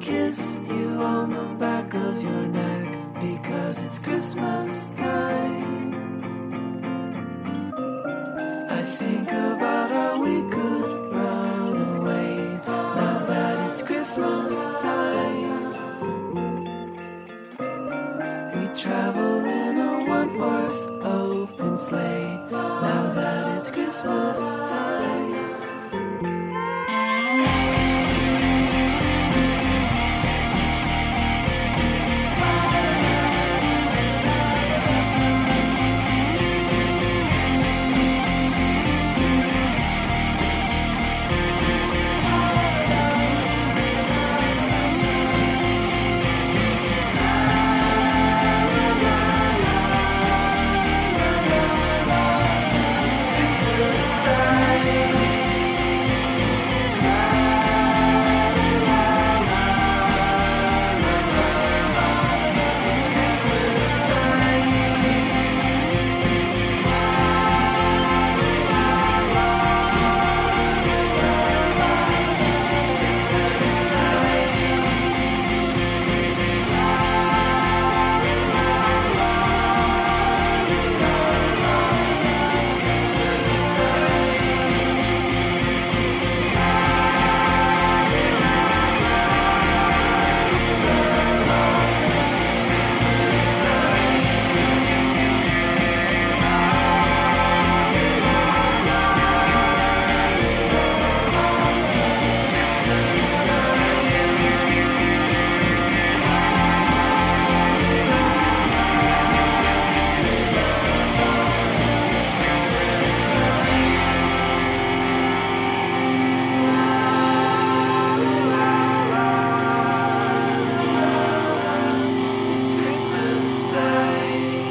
[SPEAKER 5] kiss you on the back of your neck because it's Christmas time. I think about how we could run away now that it's Christmas time. We travel in a one-horse open sleigh now that it's Christmas time. It's Christmas time. It's Christmas time. It's Christmas time. It's Christmas time. It's Christmas time. It's Christmas time. It's Christmas time. It's Christmas time.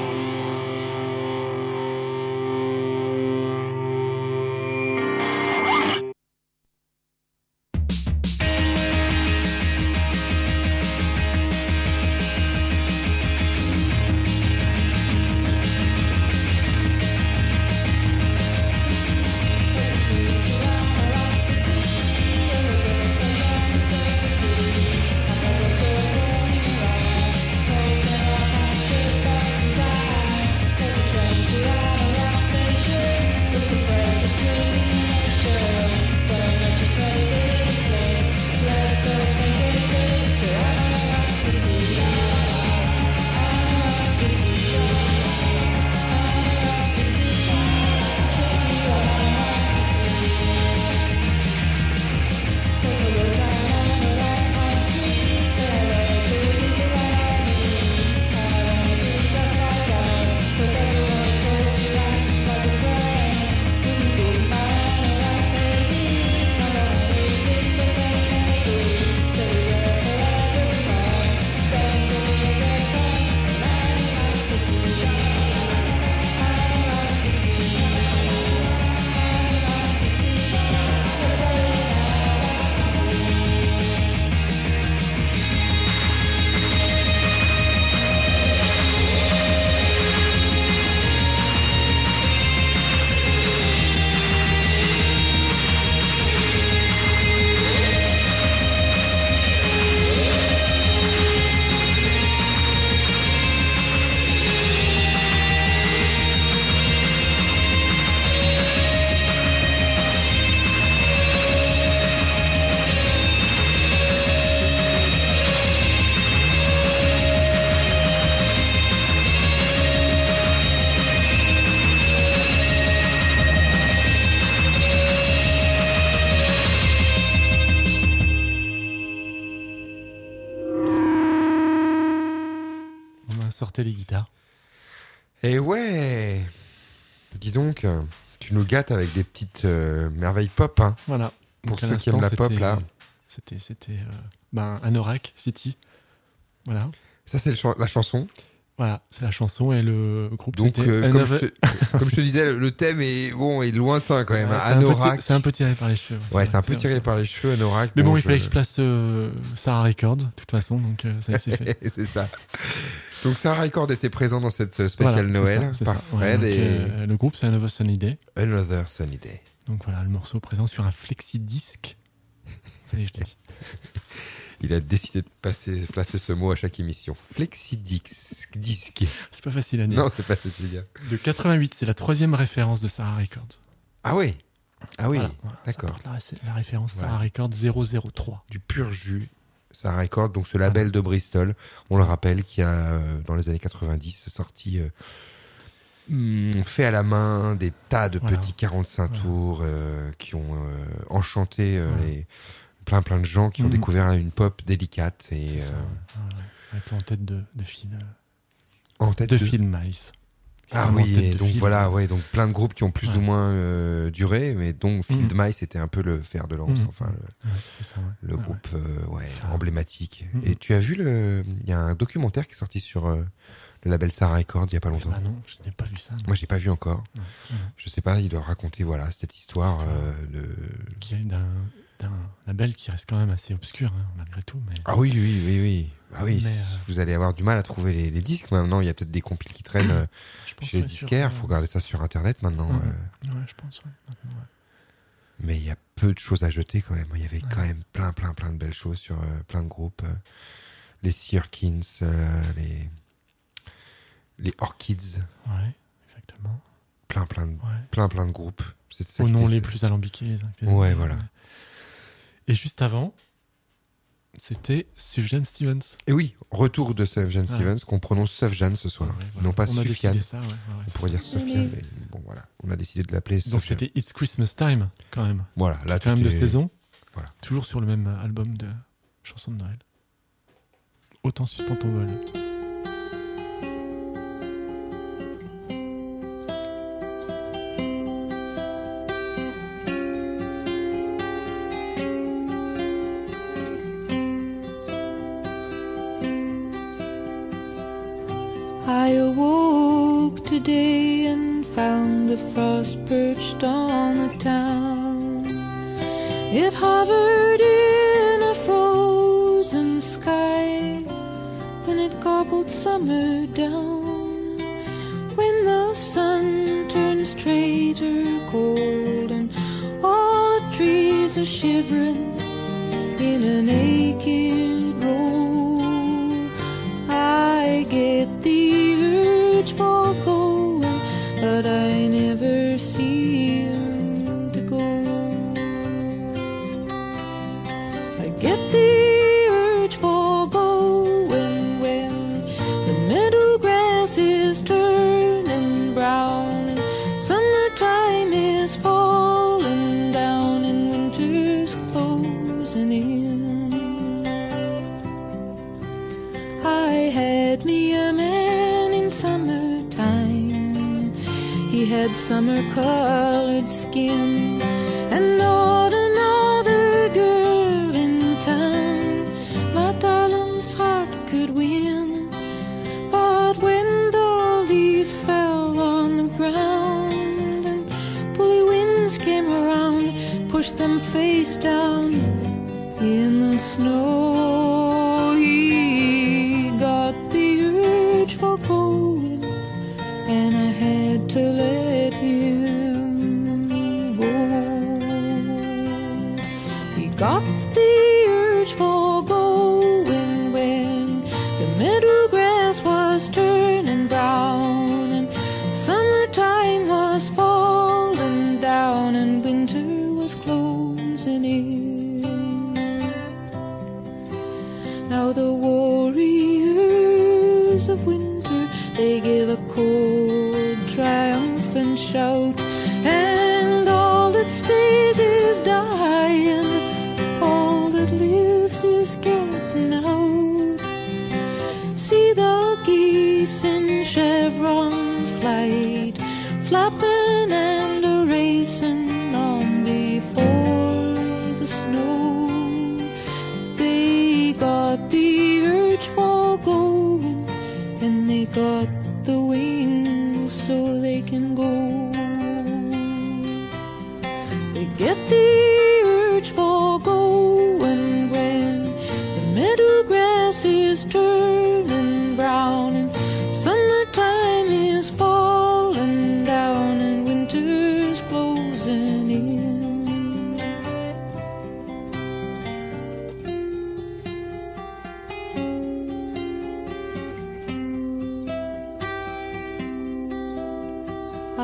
[SPEAKER 2] Sortez les guitares.
[SPEAKER 1] Et ouais. Dis donc, tu nous gâtes avec des petites merveilles pop, hein.
[SPEAKER 2] Voilà.
[SPEAKER 1] Pour
[SPEAKER 2] Donc, à
[SPEAKER 1] ceux qui aiment la
[SPEAKER 2] l'instant,
[SPEAKER 1] pop, là.
[SPEAKER 2] C'était Anorak City. Voilà.
[SPEAKER 1] Ça, c'est la chanson.
[SPEAKER 2] Voilà, c'est la chanson et le groupe
[SPEAKER 1] Donc,
[SPEAKER 2] c'était
[SPEAKER 1] comme je te disais, le thème est lointain quand même.
[SPEAKER 2] Ouais,
[SPEAKER 1] Anorak.
[SPEAKER 2] c'est un peu tiré par les cheveux.
[SPEAKER 1] Ouais, c'est un peu tiré par les cheveux, Anorak.
[SPEAKER 2] Mais bon, il fallait que je place Sarah Records, de toute façon, donc ça y est, c'est fait.
[SPEAKER 1] C'est ça. Donc Sarah Records était présent dans cette spéciale
[SPEAKER 2] Voilà,
[SPEAKER 1] Noël
[SPEAKER 2] c'est
[SPEAKER 1] par
[SPEAKER 2] ça.
[SPEAKER 1] Fred
[SPEAKER 2] Ouais,
[SPEAKER 1] et
[SPEAKER 2] donc, le groupe c'est Another Sunny Day.
[SPEAKER 1] Another Sunny Day.
[SPEAKER 2] Donc voilà, le morceau présent sur un flexi-disque Ça y est, je l'ai dit.
[SPEAKER 1] Il a décidé de placer ce mot à chaque émission. Flexidisc.
[SPEAKER 2] C'est pas facile à dire.
[SPEAKER 1] Non, c'est pas facile à dire.
[SPEAKER 2] De 88, c'est la 3e référence de Sarah Records.
[SPEAKER 1] Ah oui. Ah oui,
[SPEAKER 2] Voilà, ça
[SPEAKER 1] d'accord.
[SPEAKER 2] porte la référence
[SPEAKER 1] Voilà.
[SPEAKER 2] Sarah Records 003.
[SPEAKER 1] Du pur jus. Ça Record, donc ce label de Bristol, on le rappelle, qui a dans les années 90 sorti fait à la main des tas de
[SPEAKER 2] Voilà.
[SPEAKER 1] petits 45 tours qui ont enchanté plein de gens qui ont découvert une pop délicate et
[SPEAKER 2] C'est ça, avec en tête de fil.
[SPEAKER 1] en tête
[SPEAKER 2] De Phil Mice.
[SPEAKER 1] Ah
[SPEAKER 2] Vraiment en
[SPEAKER 1] oui,
[SPEAKER 2] tête
[SPEAKER 1] et
[SPEAKER 2] de
[SPEAKER 1] donc
[SPEAKER 2] file.
[SPEAKER 1] voilà, ouais, donc plein de groupes qui ont plus
[SPEAKER 2] Ouais.
[SPEAKER 1] ou moins duré, mais dont Field Mice était un peu le fer de lance, enfin
[SPEAKER 2] Ouais, c'est ça, ouais.
[SPEAKER 1] le
[SPEAKER 2] Ouais,
[SPEAKER 1] groupe
[SPEAKER 2] Ah.
[SPEAKER 1] emblématique. Et tu as vu il y a un documentaire qui est sorti sur le label Sarah Records il y a pas longtemps.
[SPEAKER 2] Ah non, je n'ai pas vu ça. non.
[SPEAKER 1] Moi, j'ai pas vu encore.
[SPEAKER 2] Ouais.
[SPEAKER 1] Je sais pas, il doit raconter cette histoire de.
[SPEAKER 2] Qui est d'un label qui reste quand même assez obscur, hein, malgré tout. Mais...
[SPEAKER 1] Ah oui. Ah oui,
[SPEAKER 2] Mais,
[SPEAKER 1] vous allez avoir du mal à trouver les disques maintenant. Il y a peut-être des compiles qui traînent
[SPEAKER 2] je pense,
[SPEAKER 1] chez les
[SPEAKER 2] ouais, sur,
[SPEAKER 1] disquaires. Faut regarder ça sur Internet maintenant.
[SPEAKER 2] Ouais, je pense, ouais. Maintenant, ouais.
[SPEAKER 1] Mais il y a peu de choses à jeter quand même. Il y avait quand même plein de belles choses sur plein de groupes. Les Searkins, les Orchids,
[SPEAKER 2] Ouais, exactement.
[SPEAKER 1] plein de groupes. C'est ça
[SPEAKER 2] Aux
[SPEAKER 1] qui
[SPEAKER 2] noms
[SPEAKER 1] était-
[SPEAKER 2] les plus alambiqués. les uns que les
[SPEAKER 1] Ouais,
[SPEAKER 2] autres.
[SPEAKER 1] voilà.
[SPEAKER 2] Et juste avant, c'était Sufjan Stevens.
[SPEAKER 1] Et oui, retour de Sufjan Stevens, qu'on prononce Sufjan ce soir.
[SPEAKER 2] Ouais, voilà.
[SPEAKER 1] Non pas
[SPEAKER 2] On a
[SPEAKER 1] Sufjan.
[SPEAKER 2] décidé ça, ouais,
[SPEAKER 1] On
[SPEAKER 2] c'est
[SPEAKER 1] pourrait
[SPEAKER 2] ça.
[SPEAKER 1] dire Sofiane, mais bon voilà, on a décidé de l'appeler
[SPEAKER 2] Donc
[SPEAKER 1] Sofiane.
[SPEAKER 2] c'était It's Christmas Time, quand même.
[SPEAKER 1] Voilà, là
[SPEAKER 2] Quand même
[SPEAKER 1] tout
[SPEAKER 2] de
[SPEAKER 1] est-
[SPEAKER 2] saison.
[SPEAKER 1] Voilà.
[SPEAKER 2] Toujours sur le même album de chansons de Noël. Autant suspend ton vol.
[SPEAKER 5] I awoke today and found the frost perched on the town. It hovered in a frozen sky, then it gobbled summer down. When the sun turns traitor cold and all the trees are shivering in a naked row, I get the urge for going, but I never seem to go. I get the urge for going when the meadow grass is turning brown and summertime is falling down and winter's closing in. I had me a man in summertime. He had summer-colored skin and not another girl in town my darling's heart could win. But when the leaves fell on the ground and bully winds came around, pushed them face down in the snow, he got the urge for going, and I had to let him go. He got the urge for going when the meadow grass was turning brown and summertime was falling down and winter was closing in. Now the warriors of winter, they give a cold, triumphant shout, and all that stays is dying, all that lives is getting out. See the geese in chevron flight, flapping and a-racing on before the snow. They got the urge for going, and they got the wings so they can go. They get the urge for going when the meadow grass is turning brown and summertime is falling down and winter's closing in.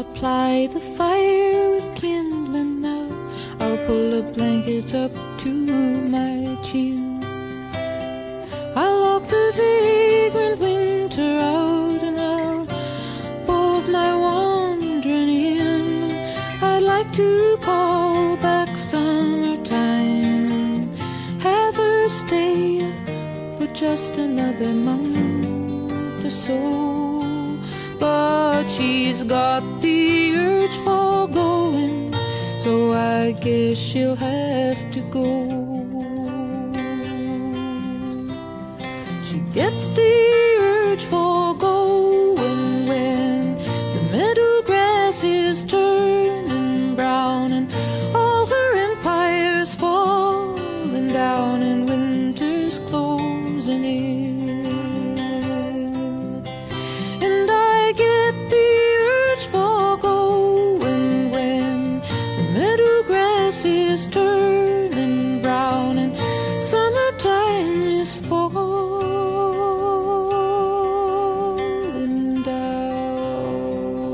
[SPEAKER 9] not ply the fire with kindling now. I'll pull the blankets up to my chin. I'll lock the vagrant winter out and I'll bolt my wandering in. I'd like to call back summertime and have her stay for just another month or so. But she's got the urge for going, so I guess she'll have to go. She gets the urge for going when the meadow grass is turning brown and all her empire's falling down and winter's closing in. And I get the urge for going when the meadow grass is turning brown and summertime is falling down.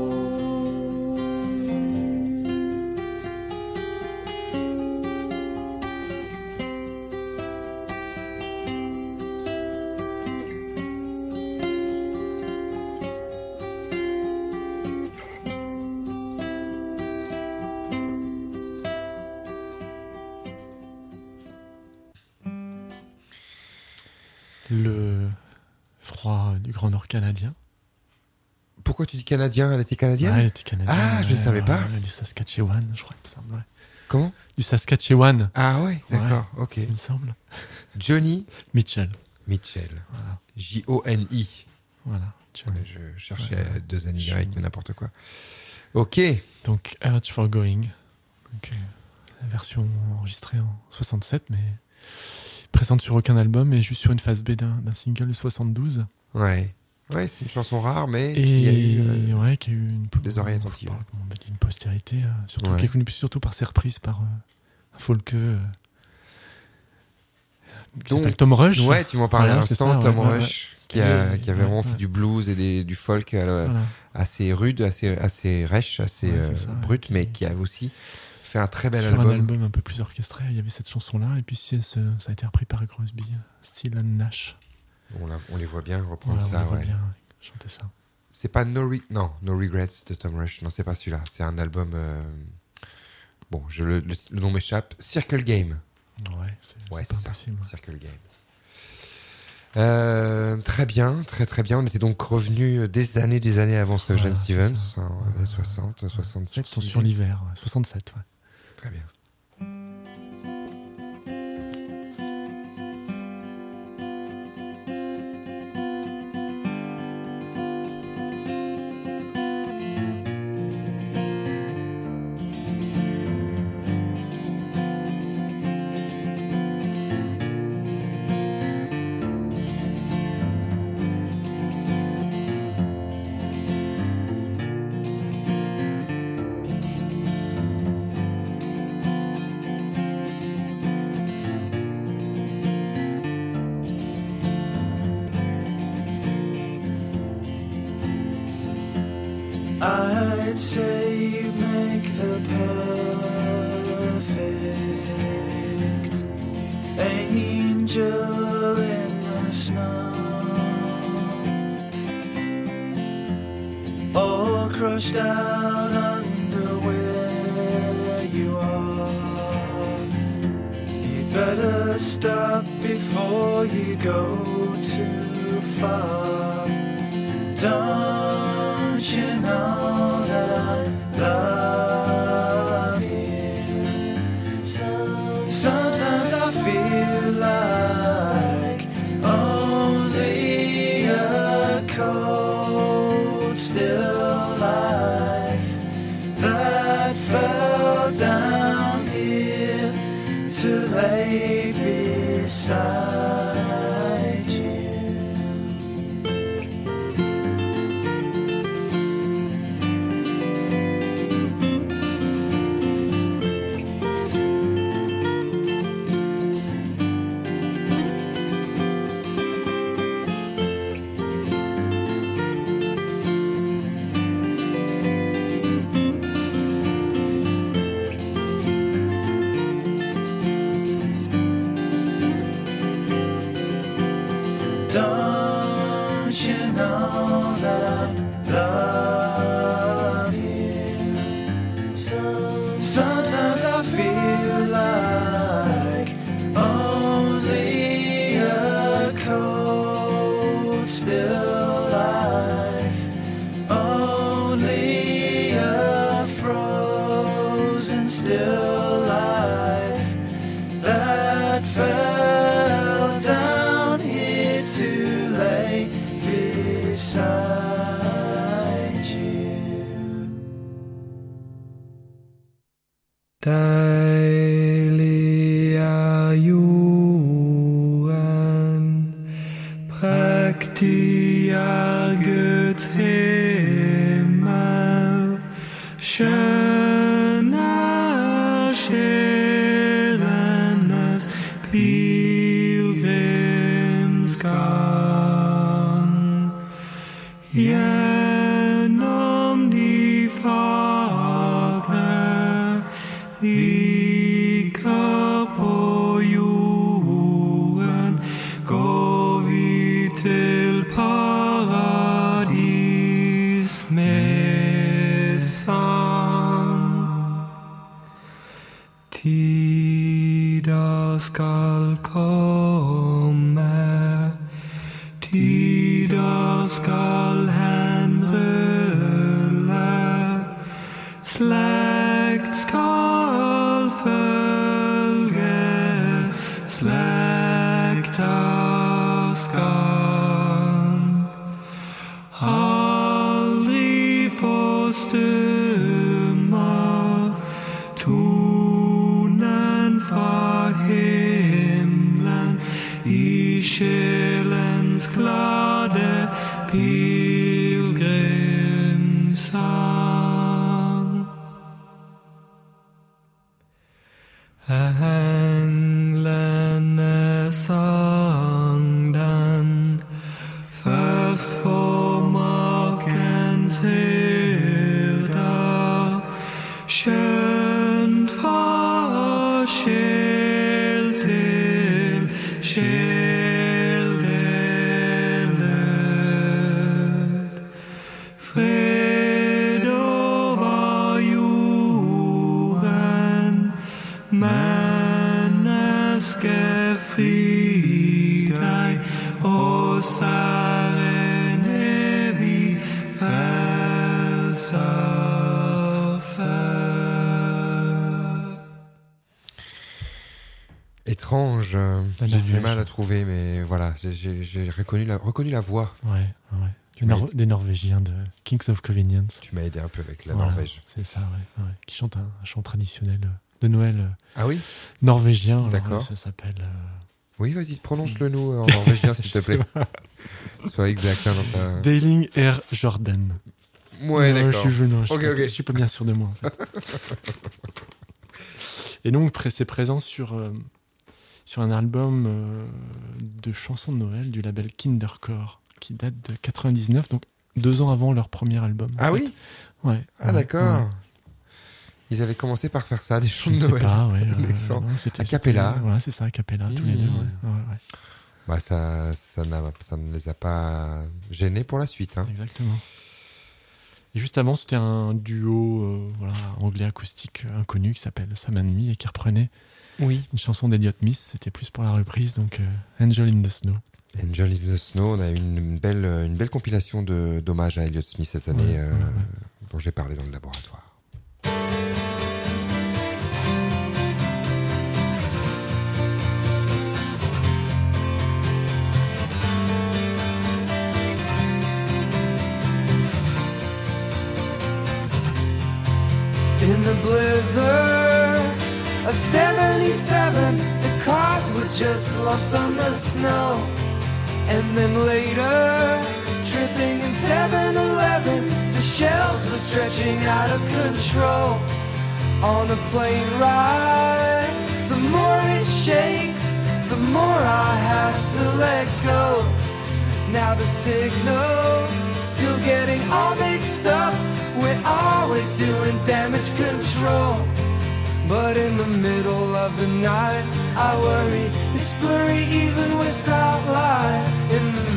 [SPEAKER 2] Le froid du Grand Nord canadien.
[SPEAKER 1] Pourquoi tu dis canadien? Elle était canadienne?
[SPEAKER 2] Ouais, elle était canadienne.
[SPEAKER 1] Ah, je ne savais pas.
[SPEAKER 2] Du Saskatchewan, je crois, il me semble. Ouais.
[SPEAKER 1] Comment?
[SPEAKER 2] Du Saskatchewan,
[SPEAKER 1] Ah ouais, d'accord, ok.
[SPEAKER 2] il me semble.
[SPEAKER 1] Johnny
[SPEAKER 2] Mitchell.
[SPEAKER 1] Mitchell.
[SPEAKER 2] Voilà.
[SPEAKER 1] J-O-N-I.
[SPEAKER 2] Voilà. Johnny.
[SPEAKER 1] Ouais, je cherchais
[SPEAKER 2] Ouais.
[SPEAKER 1] deux N Y,
[SPEAKER 2] Johnny.
[SPEAKER 1] mais n'importe quoi. Ok.
[SPEAKER 2] Donc, Urge for Going. Donc, la version enregistrée en 67, mais présente sur aucun album et juste sur une phase B d'un single de 72.
[SPEAKER 1] Ouais. Ouais, c'est une chanson rare, mais qui a eu,
[SPEAKER 2] ouais, qui a eu
[SPEAKER 1] des oreilles attentives.
[SPEAKER 2] Comment on dit, une postérité, surtout,
[SPEAKER 1] Ouais.
[SPEAKER 2] qui est connue surtout par ses reprises par un folk qui s'appelle Tom Rush.
[SPEAKER 1] Ouais, tu m'en parlais à
[SPEAKER 2] Voilà, c'est
[SPEAKER 1] l'instant,
[SPEAKER 2] ça,
[SPEAKER 1] Tom
[SPEAKER 2] ouais, ouais,
[SPEAKER 1] Rush,
[SPEAKER 2] ouais.
[SPEAKER 1] qui avait vraiment
[SPEAKER 2] Ouais.
[SPEAKER 1] fait du blues et du folk
[SPEAKER 2] Voilà.
[SPEAKER 1] assez rude, assez rêche, assez
[SPEAKER 2] Ouais, c'est ça,
[SPEAKER 1] brut,
[SPEAKER 2] ouais.
[SPEAKER 1] mais qui a aussi fait un très bel
[SPEAKER 2] Sur un
[SPEAKER 1] album.
[SPEAKER 2] album un peu plus orchestré, il y avait cette chanson-là, et puis ça a été repris par Crosby, Still and Nash.
[SPEAKER 1] On les voit bien reprendre
[SPEAKER 2] Voilà, on
[SPEAKER 1] ça,
[SPEAKER 2] les voit
[SPEAKER 1] ouais.
[SPEAKER 2] bien chanter ça.
[SPEAKER 1] C'est pas No Regrets de Tom Rush. Non, c'est pas celui-là. C'est un album. Bon, le nom m'échappe. Circle Game.
[SPEAKER 2] Ouais, c'est
[SPEAKER 1] Ouais,
[SPEAKER 2] pas
[SPEAKER 1] c'est ça.
[SPEAKER 2] impossible.
[SPEAKER 1] Circle Game. Très bien, très bien. On était donc revenu des années avant Sufjan
[SPEAKER 2] Voilà, c'est
[SPEAKER 1] Stevens,
[SPEAKER 2] ça.
[SPEAKER 1] en 60, 67.
[SPEAKER 2] Chanson sur l'hiver, 67, ouais.
[SPEAKER 1] Très bien.
[SPEAKER 5] I'd say you make the perfect angel in the snow, all crushed out under where you are. You better stop before you go too far. Don't you know that I love you? Sometimes I feel like only a cold, still life that fell down here to lay beside you.
[SPEAKER 8] Don't you know that I love you? Sometimes I feel like only a cold still life, only a frozen still life that fell down here to lay beside you. Deilia Johan, präktiga Guds himmel, schöna själenes pilgrimsgang genom de fagra rika på jorden går vi till paradis med sang. Tider skal komme, tider skal henrulle, slægt skal følge slægters gang. Aldri forstummer tonen fra himlen i sjælens glade pilgrimssang. Englene sang den først for markens hyrder, skjønt fra sjæl til sjæl delet. Fred over jorden, menneske fri deg, oss er en evig frelser født.
[SPEAKER 1] Étrange, j'ai du mal à trouver, mais voilà, j'ai reconnu la voix.
[SPEAKER 2] Ouais. Des Norvégiens de Kings of Convenience.
[SPEAKER 1] Tu m'as aidé un peu avec la Norvège.
[SPEAKER 2] C'est ça, ouais. Qui chantent un chant traditionnel de Noël
[SPEAKER 1] Ah oui
[SPEAKER 2] norvégien.
[SPEAKER 1] D'accord.
[SPEAKER 2] Ça s'appelle...
[SPEAKER 1] Oui, vas-y, prononce-le nous en norvégien, s'il te plaît. Sois exact dans ta...
[SPEAKER 2] Deiling R. Jordan.
[SPEAKER 1] Ouais, d'accord.
[SPEAKER 2] Je suis pas bien sûr de moi, en fait. Et donc, c'est présent sur un album de chansons de Noël du label Kindercore, qui date de 99, donc 2 ans avant leur premier album.
[SPEAKER 1] Ah oui ?
[SPEAKER 2] Ouais.
[SPEAKER 1] Ah d'accord.
[SPEAKER 2] Ouais.
[SPEAKER 1] Ils avaient commencé par faire ça, des chants
[SPEAKER 2] Je
[SPEAKER 1] de
[SPEAKER 2] sais
[SPEAKER 1] Noël.
[SPEAKER 2] pas, ouais.
[SPEAKER 1] Chants.
[SPEAKER 2] Non,
[SPEAKER 1] A cappella.
[SPEAKER 2] Ouais, c'est ça, a cappella, tous les deux. Ouais.
[SPEAKER 1] Bah ça ne les a pas gênés pour la suite. Hein.
[SPEAKER 2] Exactement. Et juste avant, c'était un duo anglais acoustique inconnu qui s'appelle Sam & Me et qui reprenait une chanson d'Elliott Smith. C'était plus pour la reprise, donc Angel in the Snow.
[SPEAKER 1] Angel in the Snow, on a eu une belle compilation d'hommages à Elliott Smith cette année, dont j'ai parlé dans le laboratoire.
[SPEAKER 3] In the blizzard of 77, the cars were just lumps on the snow. And then later, tripping in 7-Eleven, the shelves were stretching out of control. On a plane ride, the more it shakes, the more I have to let go. Now the signals still getting all mixed up. We're always doing damage control. But in the middle of the night, I worry, it's blurry even without light. In the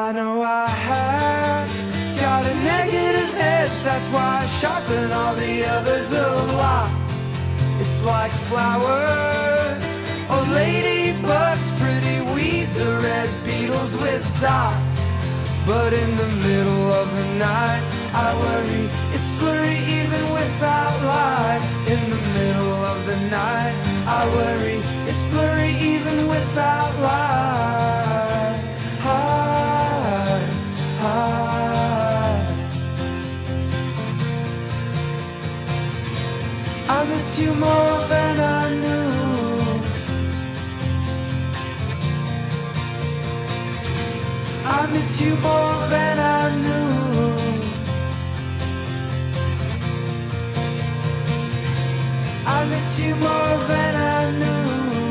[SPEAKER 5] I know I have got a negative edge, that's why I sharpen all the others a lot. It's like flowers or ladybugs, pretty weeds or red beetles with dots. But in the middle of the night, I worry, it's blurry even without light. In the middle of the night, I worry, it's blurry even without light. I miss you more than I knew. I miss you more than I knew. I miss you more than I knew.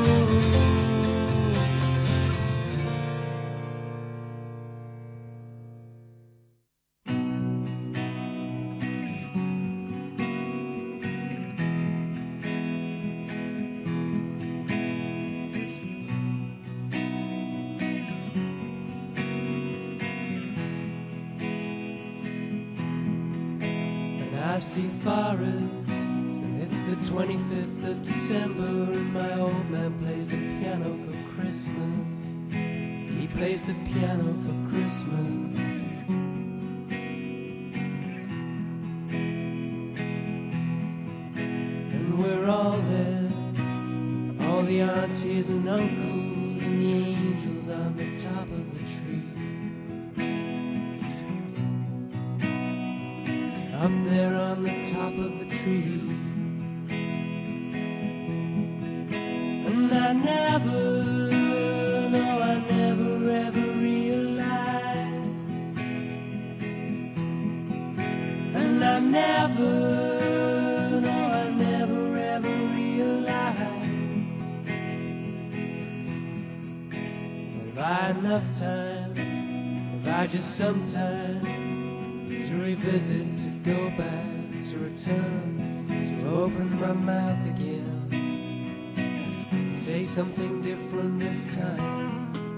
[SPEAKER 6] I see forests, and it's the 25th of December, and my old man plays the piano for Christmas. He plays the piano for Christmas. And we're all there, all the aunties and uncles, and the angels on the top of the tree. Up there on the top of the tree. And I never, no, I never ever realized. And I never, no, I never ever realized. Have I enough time? Have I just some time to revisit, to go back, to return, to open my mouth again, say something different this time?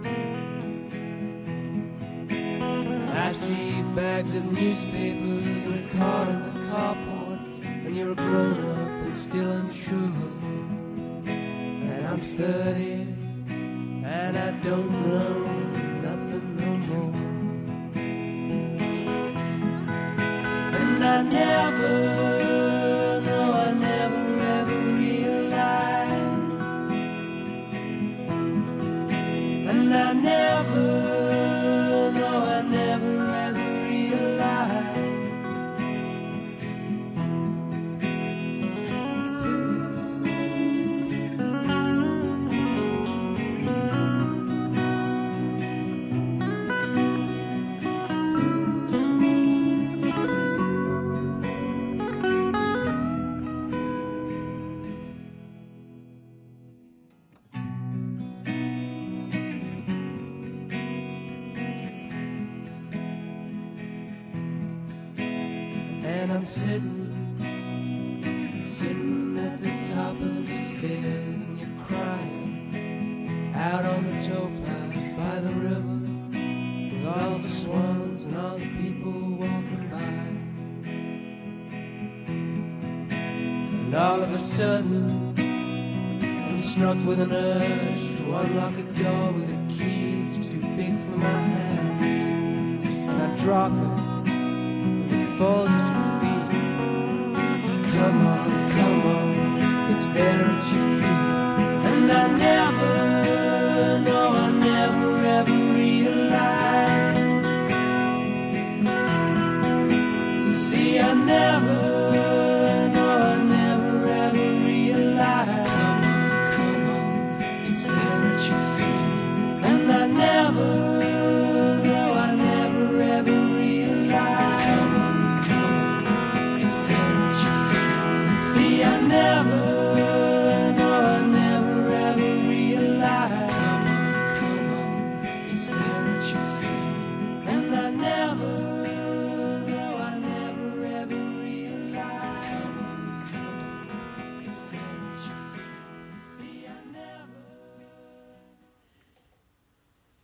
[SPEAKER 6] I see bags of newspapers and a car in the carport, and you're a grown-up and still unsure. And I'm 30, and I don't know nothing no more. And I never, no, I never ever realized. And I never, no, I never ever realized. And I'm sitting at the top of the stairs, and you're crying out on the towpath by the river, with all the swans and all the people walking by. And all of a sudden, I'm struck with an urge to unlock a door with a key that's too big for my hands, and I drop it, and it falls at your feet. Come on, it's there at your feet. And I never, no, I never ever realized. You see, I never, no, I never ever realized. Come on, it's there at your feet. And I never, no, I never ever realized. Come on, it's there at your feet. See, I never, no, I never ever realized.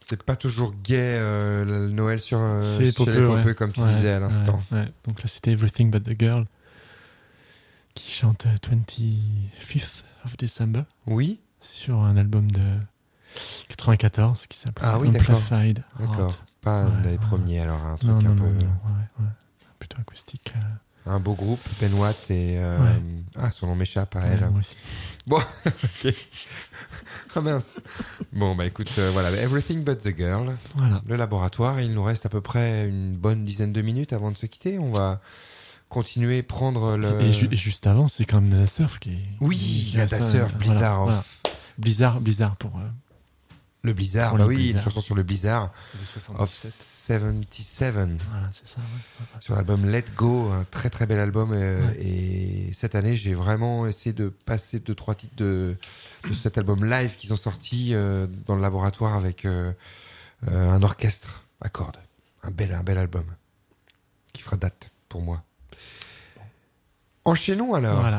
[SPEAKER 1] C'est pas toujours gay le Noël sur
[SPEAKER 2] Chez les
[SPEAKER 1] Popeux, comme tu disais à l'instant.
[SPEAKER 2] Ouais. Donc là, c'était Everything But the Girl qui chante 25th of December.
[SPEAKER 1] Oui.
[SPEAKER 2] Sur un album de 94 qui s'appelle
[SPEAKER 1] Amplified. D'accord.
[SPEAKER 2] Heart.
[SPEAKER 1] Pas un des premiers, alors un truc
[SPEAKER 2] non,
[SPEAKER 1] peu...
[SPEAKER 2] Non, plutôt acoustique.
[SPEAKER 1] Un beau groupe, Ben Watt et... son nom m'échappe à elle.
[SPEAKER 2] Moi aussi.
[SPEAKER 1] Bon, ok. Ah mince. Bon, écoute, voilà, Everything But the Girl, le laboratoire. Il nous reste à peu près une bonne dizaine de minutes avant de se quitter. On va continuer, prendre le...
[SPEAKER 2] Et juste avant, c'est quand même Nada Surf qui...
[SPEAKER 1] Oui, Nada Surf, Blizzard.
[SPEAKER 2] Voilà. Blizzard pour...
[SPEAKER 1] Le Blizzard,
[SPEAKER 2] pour
[SPEAKER 1] oui,
[SPEAKER 2] Blizzard.
[SPEAKER 1] Une chanson sur le Blizzard of 77.
[SPEAKER 2] Voilà, c'est ça,
[SPEAKER 1] sur l'album Let Go, un très très bel album. Et cette année, j'ai vraiment essayé de passer 2-3 titres de cet album live qu'ils ont sorti dans le laboratoire avec un orchestre à cordes. Un bel album qui fera date pour moi. Enchaînons alors.
[SPEAKER 2] Voilà.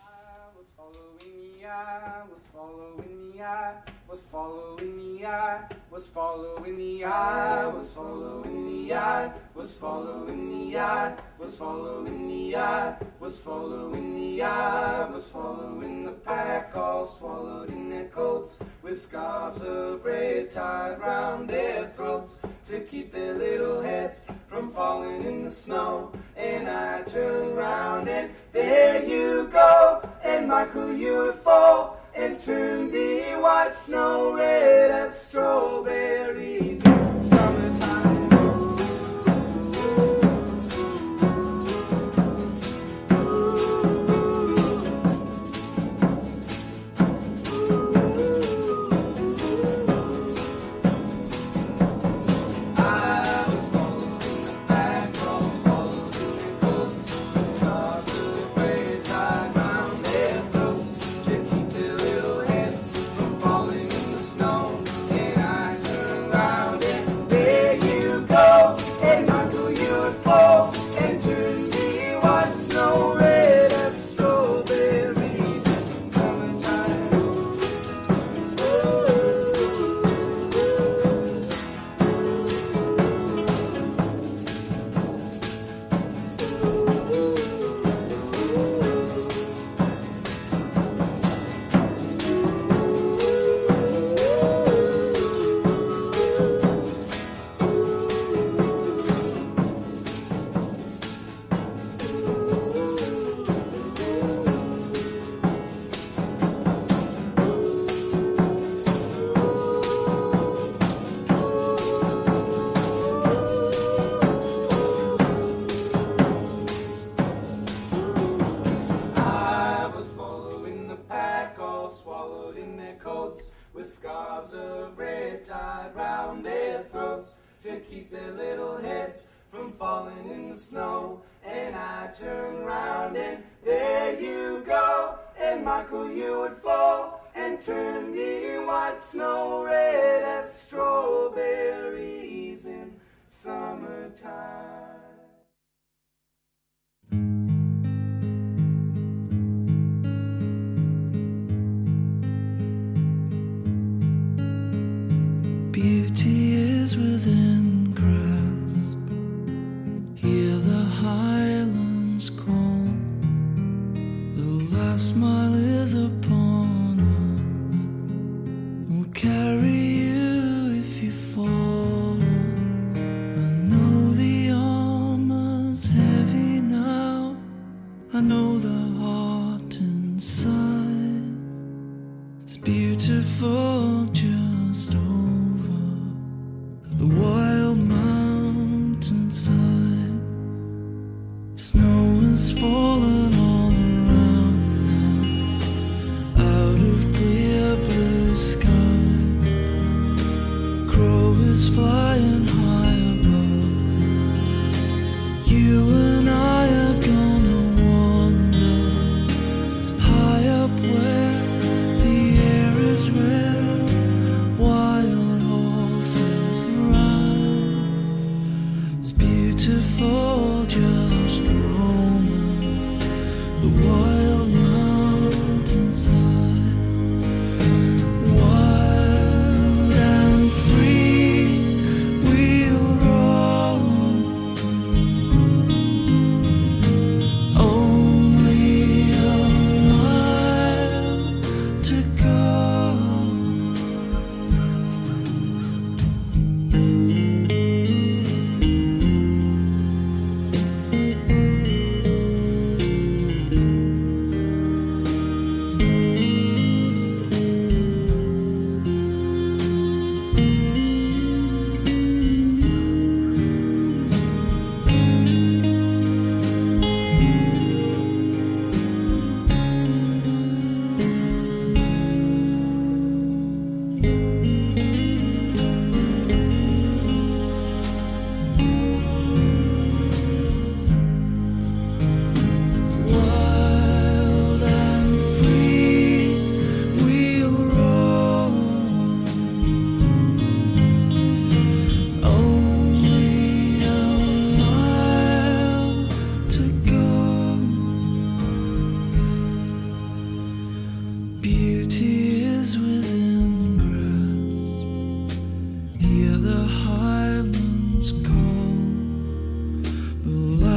[SPEAKER 3] Was following the eye, was following the eye, was following the eye, was following the eye, was following the eye, was following the pack, all swallowed in their coats, with scarves of red tied round their throats, to keep their little heads from falling in the snow. And I turned round and there you go, and Michael, you would fall and turn the white snow red as strawberries in summertime.
[SPEAKER 5] Beauty is within grasp. Hear the highlands call. The last mile is upon us. We'll carry you if you fall. I know the armor's heavy now. I know the heart inside. It's beautiful just over the wild mountainside. Snow is falling all around us, out of clear blue sky. Crow is flying high above. You and I are gonna wander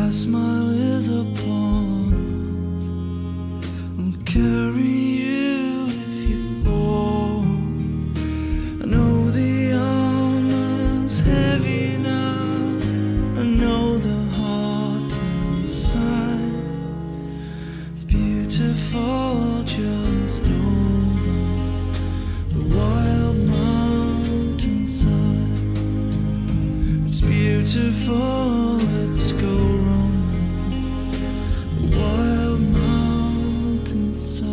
[SPEAKER 5] last smile is upon us and carry you if you fall. I know the arm is heavy now, I know the heart inside is beautiful just over the wild mountainside. It's beautiful, let's go roaming the wild mountainside.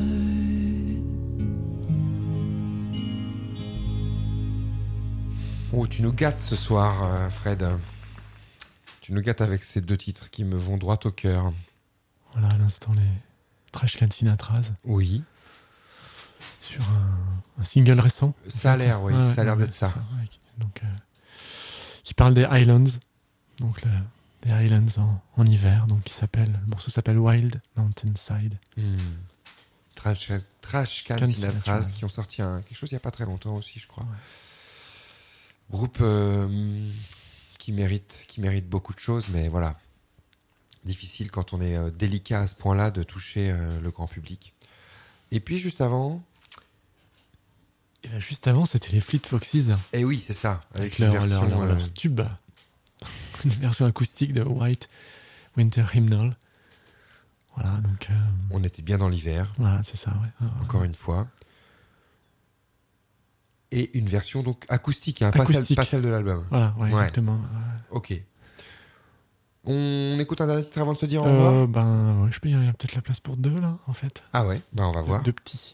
[SPEAKER 1] Oh, tu nous gâtes ce soir, Fred. Tu nous gâtes avec ces deux titres qui me vont droit au cœur.
[SPEAKER 2] Voilà, à l'instant, les Trash Can Sinatras.
[SPEAKER 1] Oui.
[SPEAKER 2] Sur un single récent.
[SPEAKER 1] Ça a l'air, oui, ça a l'air d'être ça.
[SPEAKER 2] Ouais, donc, qui parle des Highlands. Donc, des Highlands en hiver. Donc, le morceau s'appelle Wild Mountainside.
[SPEAKER 1] Trash Can Sinatras qui ont sorti quelque chose il n'y a pas très longtemps aussi, je crois. Ouais. Groupe qui mérite beaucoup de choses, mais voilà. Difficile quand on est délicat à ce point-là de toucher le grand public. Et puis juste avant...
[SPEAKER 2] Et là, juste avant, c'était les Fleet Foxes.
[SPEAKER 1] Et oui, c'est ça.
[SPEAKER 2] Avec leur tube. Une version acoustique de White Winter Hymnal. Voilà, donc...
[SPEAKER 1] On était bien dans l'hiver.
[SPEAKER 2] Voilà, c'est ça, ouais.
[SPEAKER 1] Encore une fois. Et une version donc acoustique, hein, pas celle de l'album.
[SPEAKER 2] Voilà, ouais, exactement. Ouais.
[SPEAKER 1] Ok. On écoute un dernier titre avant de se dire au revoir.
[SPEAKER 2] Ouais, il y a peut-être la place pour deux, là, en fait.
[SPEAKER 1] Ah ouais, on va voir.
[SPEAKER 2] Deux petits.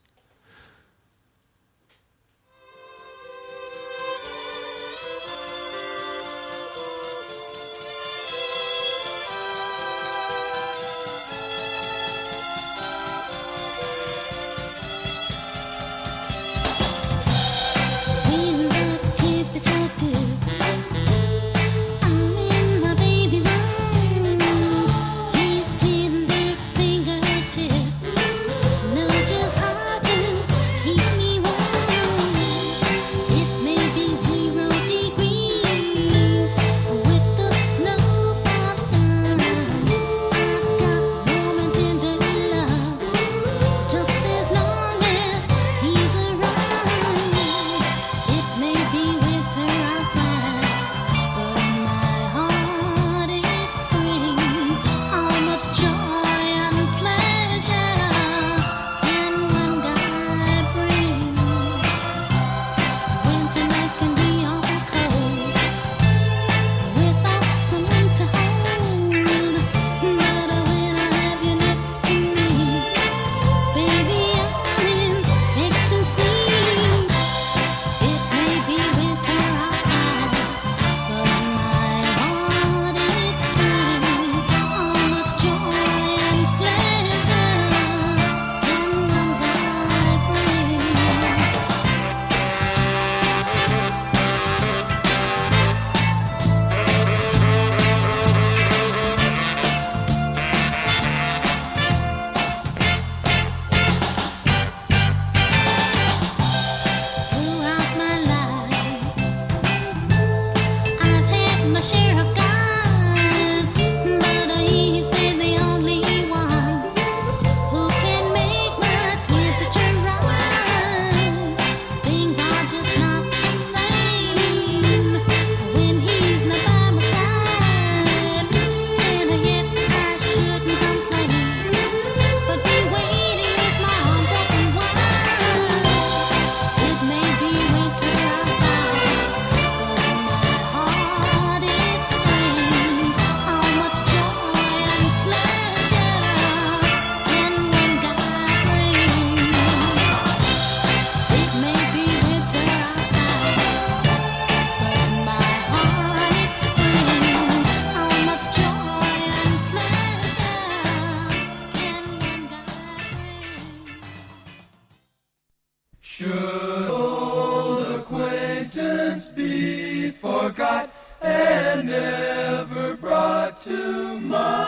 [SPEAKER 5] Should old acquaintance be forgot and never brought to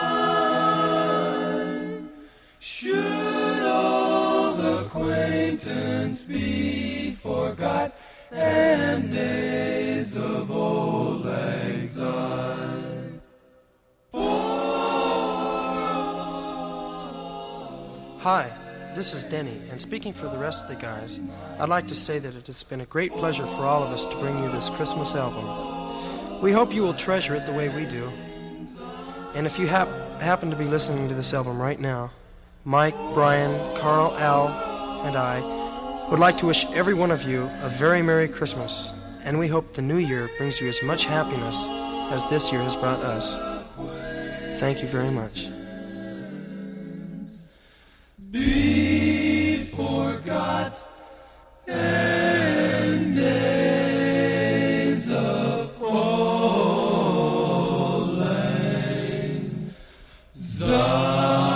[SPEAKER 5] mind? Should old acquaintance be forgot and days of old exile?
[SPEAKER 10] Hi, this is Denny, and speaking for the rest of the guys, I'd like to say that it has been a great pleasure for all of us to bring you this Christmas album. We hope you will treasure it the way we do. And if you happen to be listening to this album right now, Mike, Brian, Carl, Al, and I would like to wish every one of you a very Merry Christmas, and we hope the new year brings you as much happiness as this year has brought us. Thank you very much.
[SPEAKER 7] Be forgot and days of old lang syne.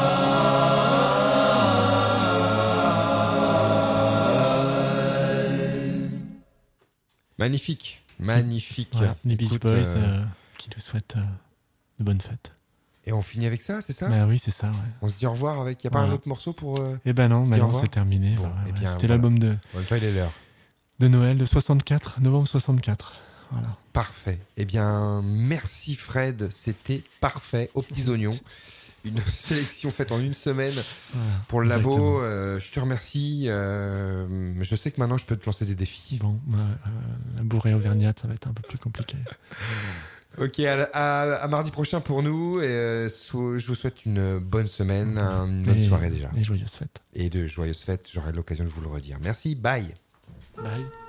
[SPEAKER 1] Magnifique, magnifique.
[SPEAKER 2] Voilà, les Beach Boys qui nous souhaitent de bonnes fêtes.
[SPEAKER 1] Et on finit avec ça, c'est ça?
[SPEAKER 2] Bah oui, c'est ça. Ouais.
[SPEAKER 1] On se dit au revoir avec. Il n'y a pas un autre morceau pour.
[SPEAKER 2] Eh ben non, c'est terminé.
[SPEAKER 1] Bon,
[SPEAKER 2] bah,
[SPEAKER 1] eh bien,
[SPEAKER 2] c'était
[SPEAKER 1] voilà.
[SPEAKER 2] l'album de.
[SPEAKER 1] En même temps, il est l'heure.
[SPEAKER 2] De Noël de 64, novembre 64. Voilà.
[SPEAKER 1] Parfait. Eh bien, merci Fred, c'était parfait. Aux petits oignons. Une sélection faite en une semaine pour le labo. Je te remercie. Je sais que maintenant, je peux te lancer des défis.
[SPEAKER 2] Bon, la bourrée auvergnate, ça va être un peu plus compliqué.
[SPEAKER 1] Ok, à mardi prochain pour nous. Je vous souhaite une bonne semaine, une bonne soirée déjà.
[SPEAKER 2] Et joyeuses fêtes.
[SPEAKER 1] Et de joyeuses fêtes, j'aurai l'occasion de vous le redire. Merci, bye.
[SPEAKER 2] Bye.